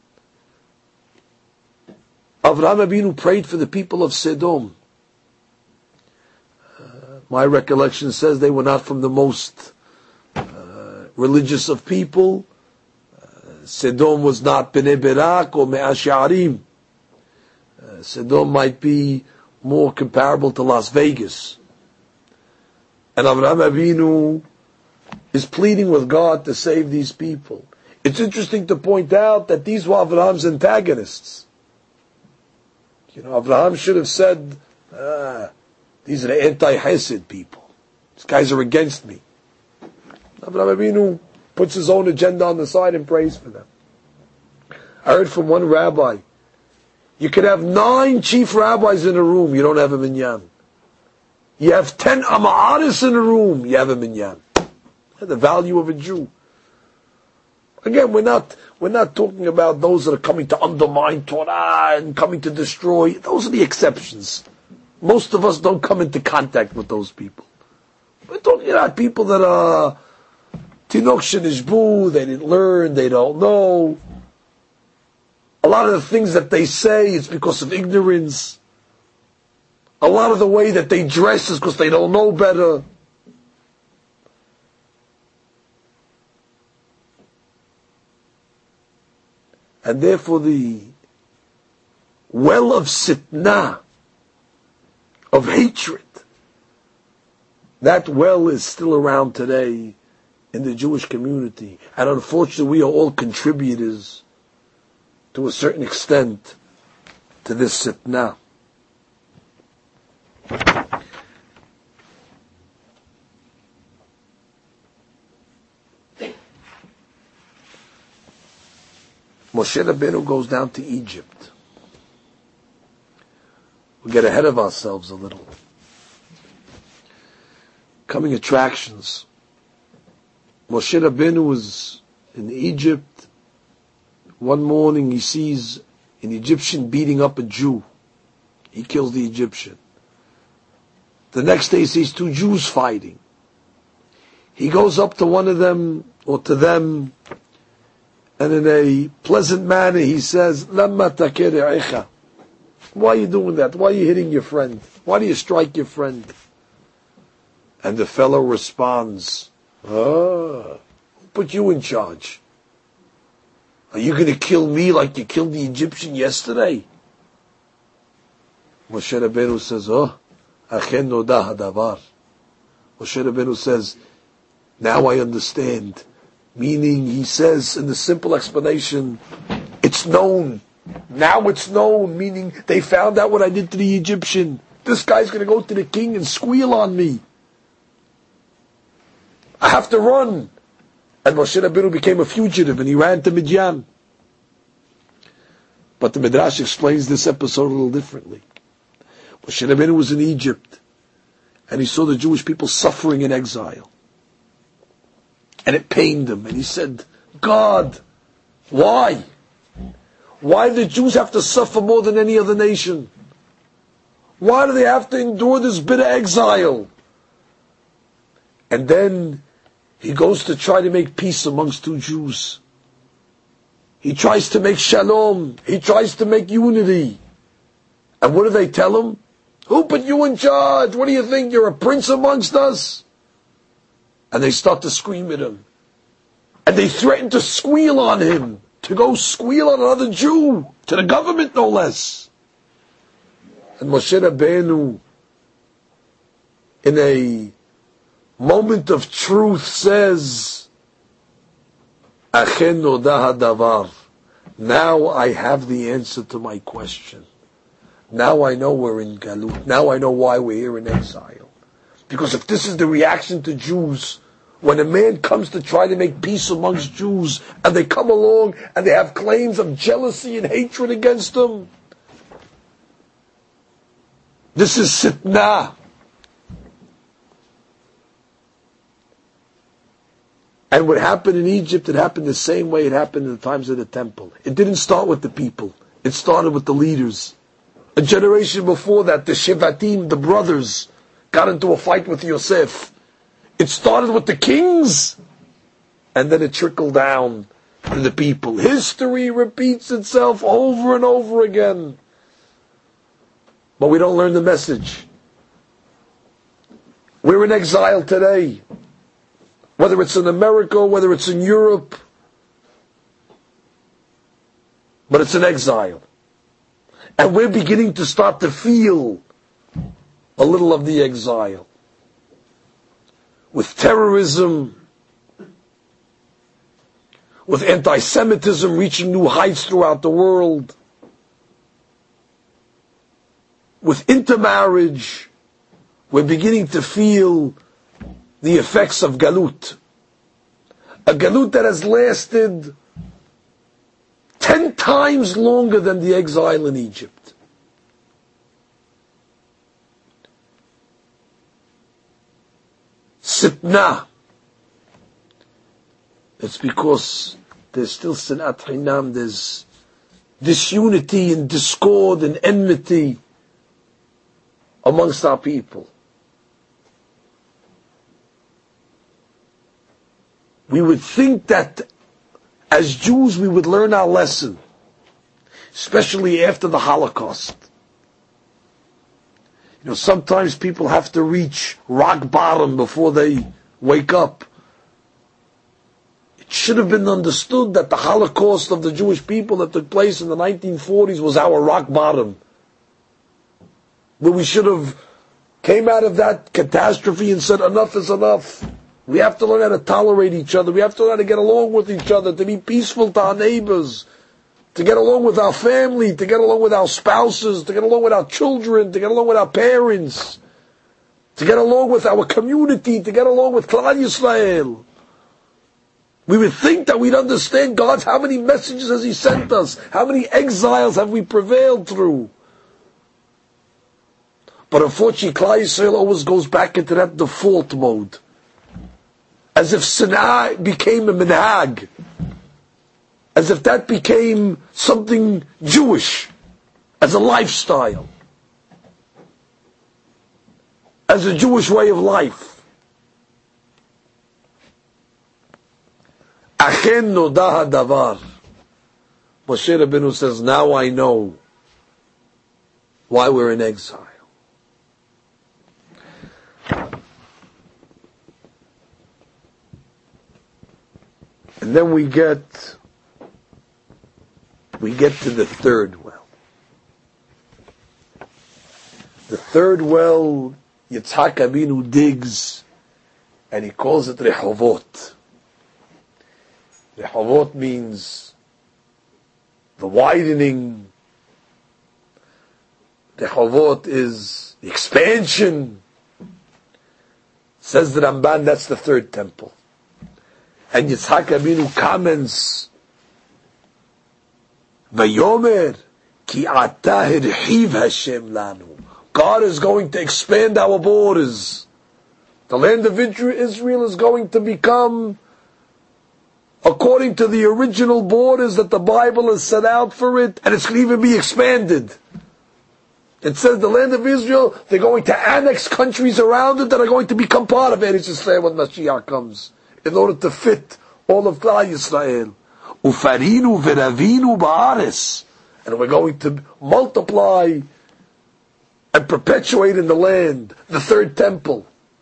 Avraham Avinu prayed for the people of Sodom. Uh, my recollection says they were not from the most uh, religious of people. Uh, Sodom was not Bnei Berak or Me'ah She'arim. Uh, Sodom might be more comparable to Las Vegas. And Avraham Avinu is pleading with God to save these people. It's interesting to point out that these were Avraham's antagonists. You know, Avraham should have said, ah, these are the anti-Hesed people. These guys are against me. Avraham Avinu puts his own agenda on the side and prays for them. I heard from one rabbi, you could have nine chief rabbis in a room, you don't have a minyan. You have ten amaris in a room, you have a minyan. The value of a Jew. Again, we're not we're not talking about those that are coming to undermine Torah and coming to destroy. Those are the exceptions. Most of us don't come into contact with those people. We're talking about people that are Tinok Shenishbu, they didn't learn, they don't know. A lot of the things that they say is because of ignorance. A lot of the way that they dress is because they don't know better. And therefore the well of sitna, of hatred, that well is still around today in the Jewish community. And unfortunately we are all contributors to a certain extent to this sitna. Moshe Rabbeinu goes down to Egypt. We get ahead of ourselves a little. Coming attractions. Moshe Rabbeinu was in Egypt. One morning he sees an Egyptian beating up a Jew. He kills the Egyptian. The next day he sees two Jews fighting. He goes up to one of them, or to them, and in a pleasant manner he says, "Lamma takir eicha." Why are you doing that? Why are you hitting your friend? Why do you strike your friend? And the fellow responds, "Ah, who put you in charge? Are you going to kill me like you killed the Egyptian yesterday?" Moshe Rabbeinu says, "Oh, achen noda hadavar." Moshe Rabbeinu says, "Now I understand." Meaning, he says in the simple explanation, it's known. Now it's known, meaning they found out what I did to the Egyptian. This guy's going to go to the king and squeal on me. I have to run. And Moshe Rabbeinu became a fugitive and he ran to Midian. But the Midrash explains this episode a little differently. Moshe Rabbeinu was in Egypt and he saw the Jewish people suffering in exile. And it pained him. And he said, God, why? Why do the Jews have to suffer more than any other nation? Why do they have to endure this bitter exile? And then he goes to try to make peace amongst two Jews. He tries to make shalom. He tries to make unity. And what do they tell him? Who put you in charge? What do you think? You're a prince amongst us? And they start to scream at him. And they threaten to squeal on him. To go squeal on another Jew. To the government, no less. And Moshe Rabbeinu, in a moment of truth, says, Achen noda hadavar. Now I have the answer to my question. Now I know we're in Galut. Now I know why we're here in exile. Because if this is the reaction to Jews, when a man comes to try to make peace amongst Jews, and they come along and they have claims of jealousy and hatred against them, this is sitna. And what happened in Egypt, it happened the same way it happened in the times of the temple. It didn't start with the people. It started with the leaders. A generation before that, the Shevatim, the brothers, got into a fight with Yosef. It started with the kings, and then it trickled down to the people. History repeats itself over and over again. But we don't learn the message. We're in exile today. Whether it's in America, whether it's in Europe. But it's an exile. And we're beginning to start to feel a little of the exile. With terrorism, with anti-Semitism reaching new heights throughout the world, with intermarriage, we're beginning to feel the effects of Galut. A Galut that has lasted ten times longer than the exile in Egypt. Sitna. It's because there's still sinat hinam, there's disunity and discord and enmity amongst our people. We would think that as Jews we would learn our lesson. especially after the Holocaust. You know, sometimes people have to reach rock bottom before they wake up. It should have been understood that the Holocaust of the Jewish people that took place in the nineteen forties was our rock bottom. Where we should have came out of that catastrophe and said, enough is enough. We have to learn how to tolerate each other. We have to learn how to get along with each other, to be peaceful to our neighbors, to get along with our family, to get along with our spouses, to get along with our children, to get along with our parents, to get along with our community, to get along with Klal Yisrael. We would think that we'd understand God's, how many messages has He sent us? How many exiles have we prevailed through? But unfortunately, Klal Yisrael always goes back into that default mode. As if Sinai became a minhag. As if that became something Jewish. As a lifestyle. As a Jewish way of life. Achen noda hadavar. Moshe Rabbeinu says, now I know why we're in exile. And then we get, we get to the third well. The third well, Yitzhak Avinu digs, and he calls it Rehovot. Rehovot means the widening. Rehovot is the expansion. Says the Ramban, that's the third temple. And Yitzhak Avinu comments, Vayomer ki ata hirhiv Hashem lanu. God is going to expand our borders. The land of Israel is going to become, according to the original borders that the Bible has set out for it, and it's going to even be expanded. It says the land of Israel, they're going to annex countries around it that are going to become part of Eretz Yisrael when Mashiach comes, in order to fit all of Klal Yisrael. Ufarinu v'ravinu ba'ares. And we're going to multiply and perpetuate in the land the third temple.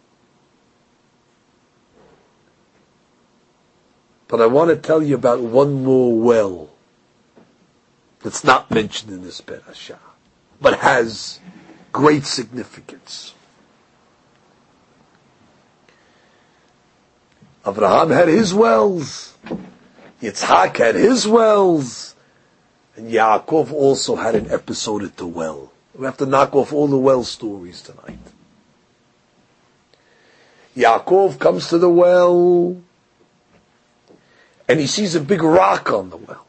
But I want to tell you about one more well that's not mentioned in this parasha, but has great significance. Abraham had his wells, Yitzhak had his wells, and Yaakov also had an episode at the well. We have to knock off all the well stories tonight. Yaakov comes to the well, and he sees a big rock on the well.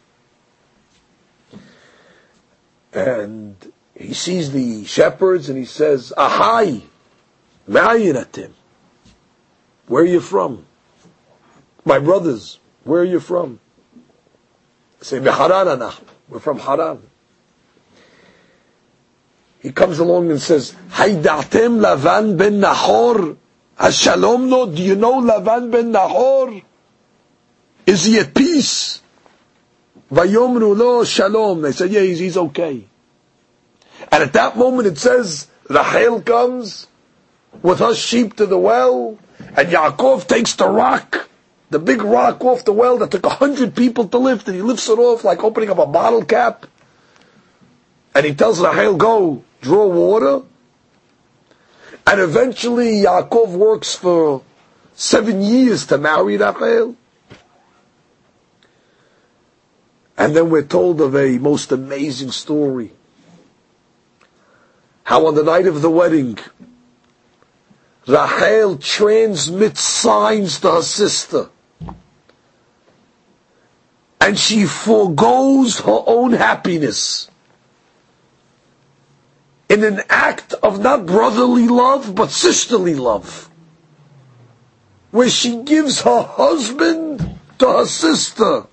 And he sees the shepherds, and he says, Ahai, ma'ayinatim. Where are you from? My brothers, where are you from? They say, Meharan anachnu. We're from Haran. He comes along and says, Haydatem Lavan ben Nahor, Hashalom no, do you know Lavan ben Nahor? Is he at peace? Vayomru lo shalom. They said, yeah, he's, he's okay. And at that moment it says, Rachel comes with her sheep to the well, and Yaakov takes the rock, the big rock off the well that took a hundred people to lift, and he lifts it off like opening up a bottle cap. And he tells Rachel, go, draw water. And eventually Yaakov works for seven years to marry Rachel. And then we're told of a most amazing story. How on the night of the wedding, Rachel transmits signs to her sister. And she forgoes her own happiness in an act of not brotherly love, but sisterly love, where she gives her husband to her sister.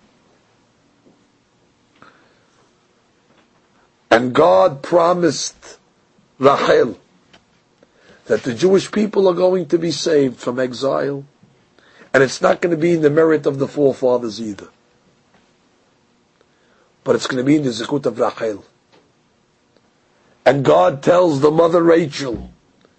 And God promised Rachel that the Jewish people are going to be saved from exile, and it's not going to be in the merit of the forefathers either. but it's going to be in the Zechut of Rachel. And God tells the mother Rachel,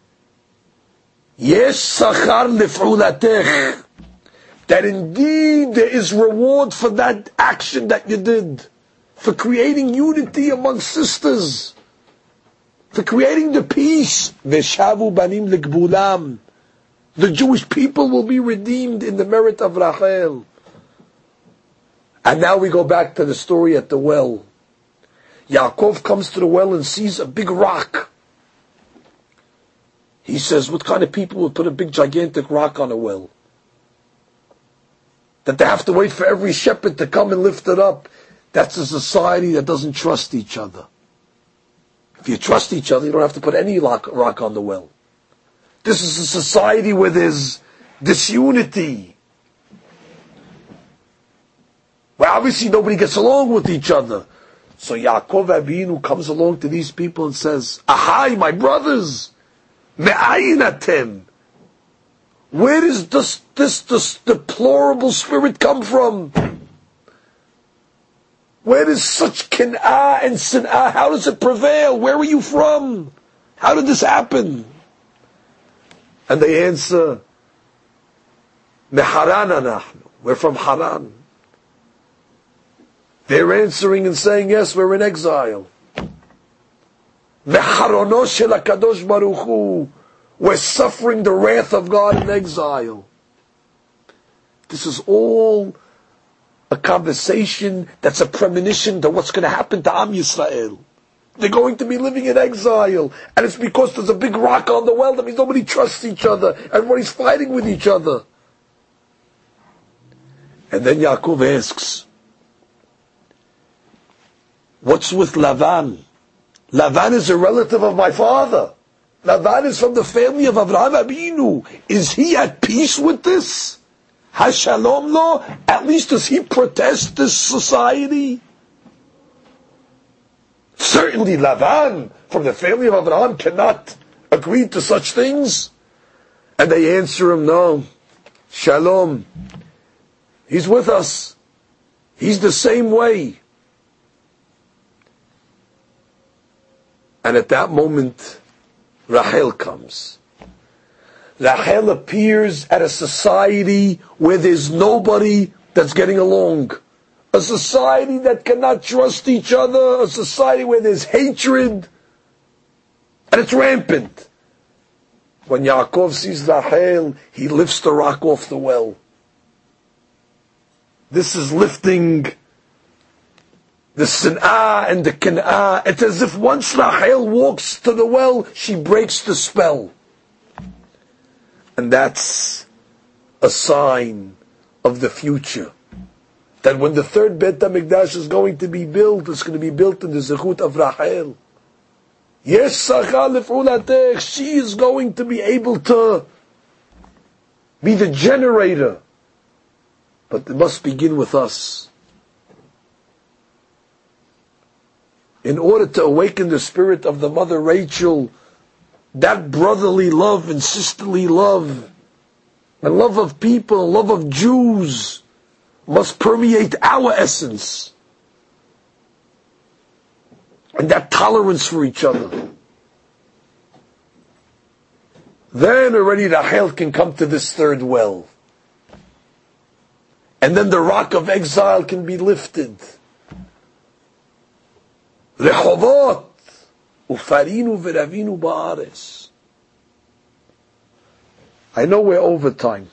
Yesh sachar lif'ulatech, that indeed there is reward for that action that you did, for creating unity among sisters, for creating the peace. Veshavu banim likbulam, the Jewish people will be redeemed in the merit of Rachel. And now we go back to the story at the well. Yaakov comes to the well and sees a big rock. He says, what kind of people would put a big gigantic rock on a well? That they have to wait for every shepherd to come and lift it up. That's a society that doesn't trust each other. If you trust each other, you don't have to put any rock on the well. This is a society where there's disunity, where obviously nobody gets along with each other. So Yaakov Avinu comes along to these people and says, Ahai, my brothers, me'ayin atem. Where does this, this, this deplorable spirit come from? Where does such kin'ah and sin'ah, how does it prevail? Where are you from? How did this happen? And they answer, Meharan anachnu. We're from Haran. They're answering and saying, yes, we're in exile. Meharono shel HaKadosh Baruch Hu. We're suffering the wrath of God in exile. This is all a conversation that's a premonition to what's going to happen to Am Yisrael. They're going to be living in exile. And it's because there's a big rock on the well. That means nobody trusts each other. Everybody's fighting with each other. And then Yaakov asks, what's with Lavan? Lavan is a relative of my father. Lavan is from the family of Avraham Avinu. Is he at peace with this? Hashalom lo? At least does he protest this society? Certainly Lavan, from the family of Avraham, cannot agree to such things. And they answer him, no. Shalom. He's with us. He's the same way. And at that moment, Rachel comes. Rachel appears at a society where there's nobody that's getting along. A society that cannot trust each other. A society where there's hatred. And it's rampant. When Yaakov sees Rachel, he lifts the rock off the well. This is lifting the sin'ah and the kin'ah. It's as if once Rachel walks to the well, she breaks the spell. And that's a sign of the future. That when the third Beit HaMikdash is going to be built, it's going to be built in the Zechut of Rachel. Yes, Sachar lef'ulatech, she is going to be able to be the generator. But it must begin with us. In order to awaken the spirit of the mother Rachel, that brotherly love and sisterly love, and love of people, love of Jews, must permeate our essence. And that tolerance for each other. Then already Rachel can come to this third well. And then the rock of exile can be lifted. Rehovot ufarinu v'ravinu ba'ares. I know we're over time,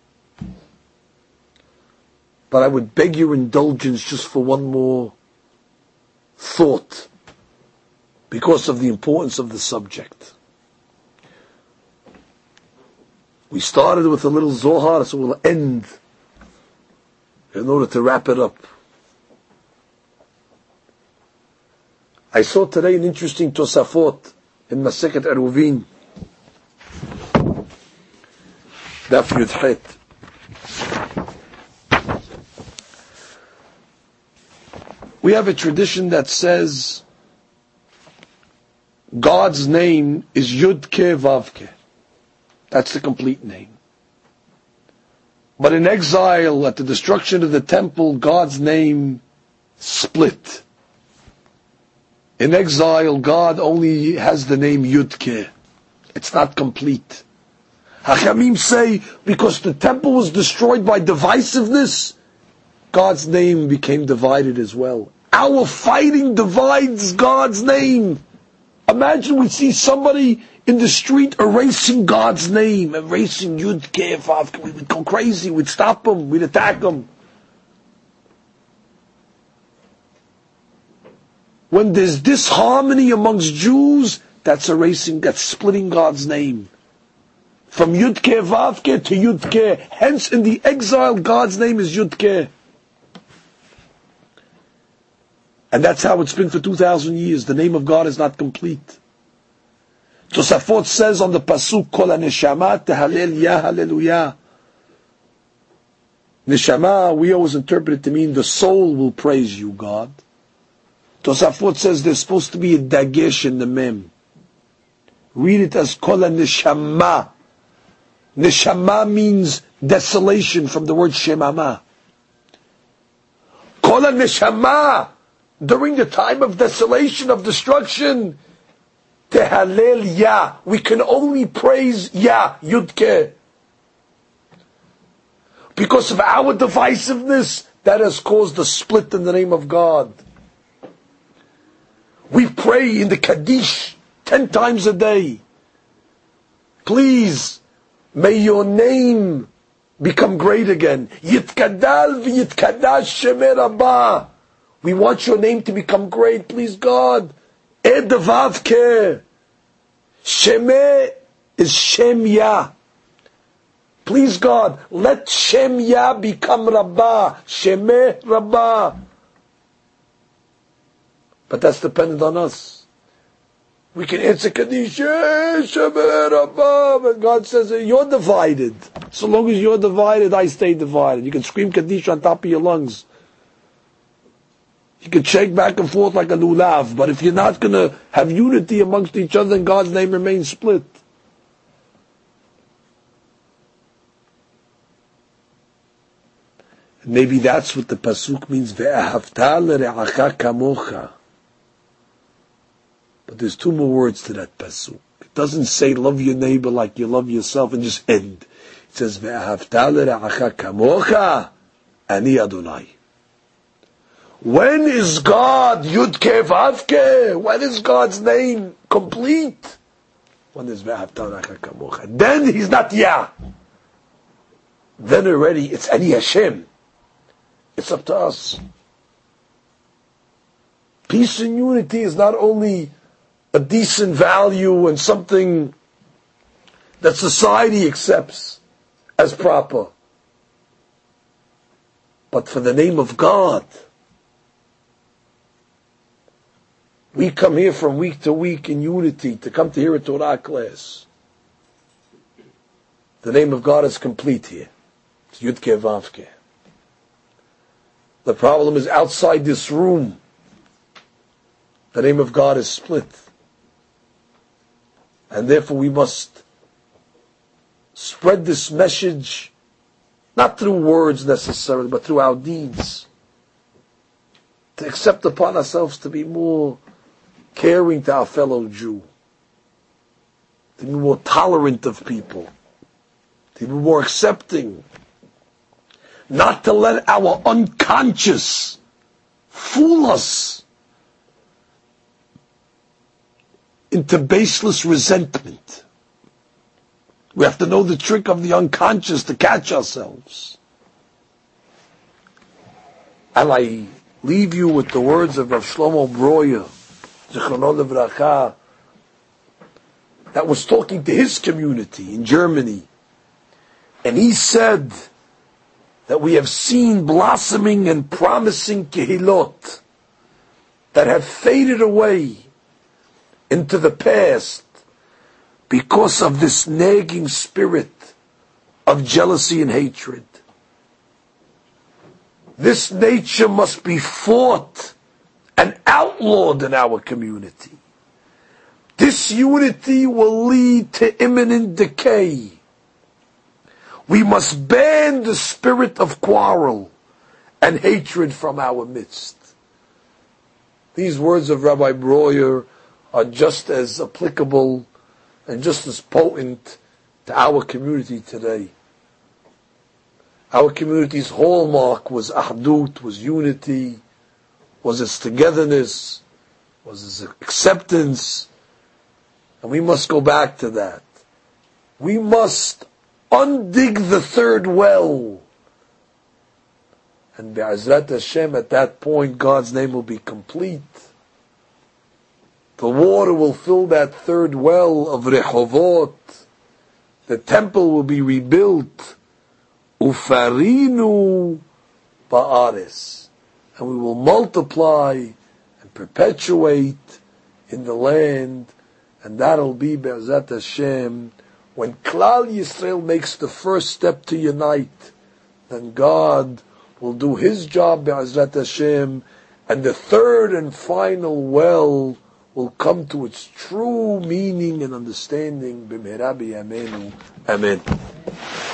but I would beg your indulgence just for one more thought, because of the importance of the subject. We started with a little Zohar, so we'll end in order to wrap it up. I saw today an interesting Tosafot in Masechet Eruvin, Daf Yud Het. We have a tradition that says God's name is Yud-Ke Vav-Ke. That's the complete name. But in exile, at the destruction of the temple, God's name split. In exile, God only has the name Yudke. It's not complete. Hachamim say, because the temple was destroyed by divisiveness, God's name became divided as well. Our fighting divides God's name. Imagine we see somebody in the street erasing God's name, erasing Yud Kei Vav. We would go crazy, we'd stop him, we'd attack him. When there's disharmony amongst Jews, that's erasing, that's splitting God's name. From Yud Kei Vav Kei to Yud Kei. Hence, in the exile, God's name is Yud Kei. And that's how it's been for two thousand years. The name of God is not complete. Tosafot says on the Pasuk, Kol HaNeshama Tehalel Ya Hallelujah. Neshama, we always interpret it to mean the soul will praise you, God. Tosafot says there's supposed to be a dagesh in the mem. Read it as Kol HaNeshama. Neshama means desolation from the word Shemama. Kol HaNeshama. During the time of desolation, of destruction, Tehalel Ya. We can only praise Ya, Yudke. Because of our divisiveness, that has caused a split in the name of God. We pray in the Kaddish ten times a day. Please, may your name become great again. Yitkadal v'yitkadash Shemei Rabbah. We want your name to become great, please God. Ed Vav Kei. Shemeh is Shem Yah. Please God, let Shem Yah become Rabbah. Shemeh Rabbah. But that's dependent on us. We can answer Kaddish, Shemeh Rabbah, but God says you're divided. So long as you're divided, I stay divided. You can scream Kaddish on top of your lungs. You can shake back and forth like a lulav, but if you're not going to have unity amongst each other, then God's name remains split. And maybe that's what the pasuk means. Ve'ahavta l're'acha kamocha. But there's two more words to that pasuk. It doesn't say love your neighbor like you love yourself and just end. It says ve'ahavta l're'acha kamocha ani Adonai. When is God Yud Kei Vav Kei? When is God's name complete? When is Ve'ahavta l're'acha kamocha? Then he's not Yah. Then already it's Ani Hashem. It's up to us. Peace and unity is not only a decent value and something that society accepts as proper, but for the name of God. We come here from week to week in unity to come to hear a Torah class. The name of God is complete here. It's Yud Kei Vav Kei. The problem is outside this room. The name of God is split. And therefore we must spread this message, not through words necessarily, but through our deeds. To accept upon ourselves to be more caring to our fellow Jew, to be more tolerant of people, to be more accepting, not to let our unconscious fool us into baseless resentment. We have to know the trick of the unconscious to catch ourselves. And I leave you with the words of Rav Shlomo Breuer, Zichrono Livracha, that was talking to his community in Germany. And he said that we have seen blossoming and promising kehilot that have faded away into the past because of this nagging spirit of jealousy and hatred. This nature must be fought and outlawed in our community. Disunity will lead to imminent decay. We must ban the spirit of quarrel and hatred from our midst. these words of Rabbi Breuer are just as applicable and just as potent to our community today. Our community's hallmark was ahdut, was unity, was its togetherness, was its acceptance, and we must go back to that. We must undig the third well, and Be'ezrat Hashem, at that point, God's name will be complete. The water will fill that third well of Rehovot. The temple will be rebuilt. Ufarinu ba'aris. And we will multiply and perpetuate in the land. And that'll be Be'ezrat Hashem. When Klal Yisrael makes the first step to unite, then God will do His job Be'ezrat Hashem. And the third and final well will come to its true meaning and understanding. B'mehera b'yameinu. Amen.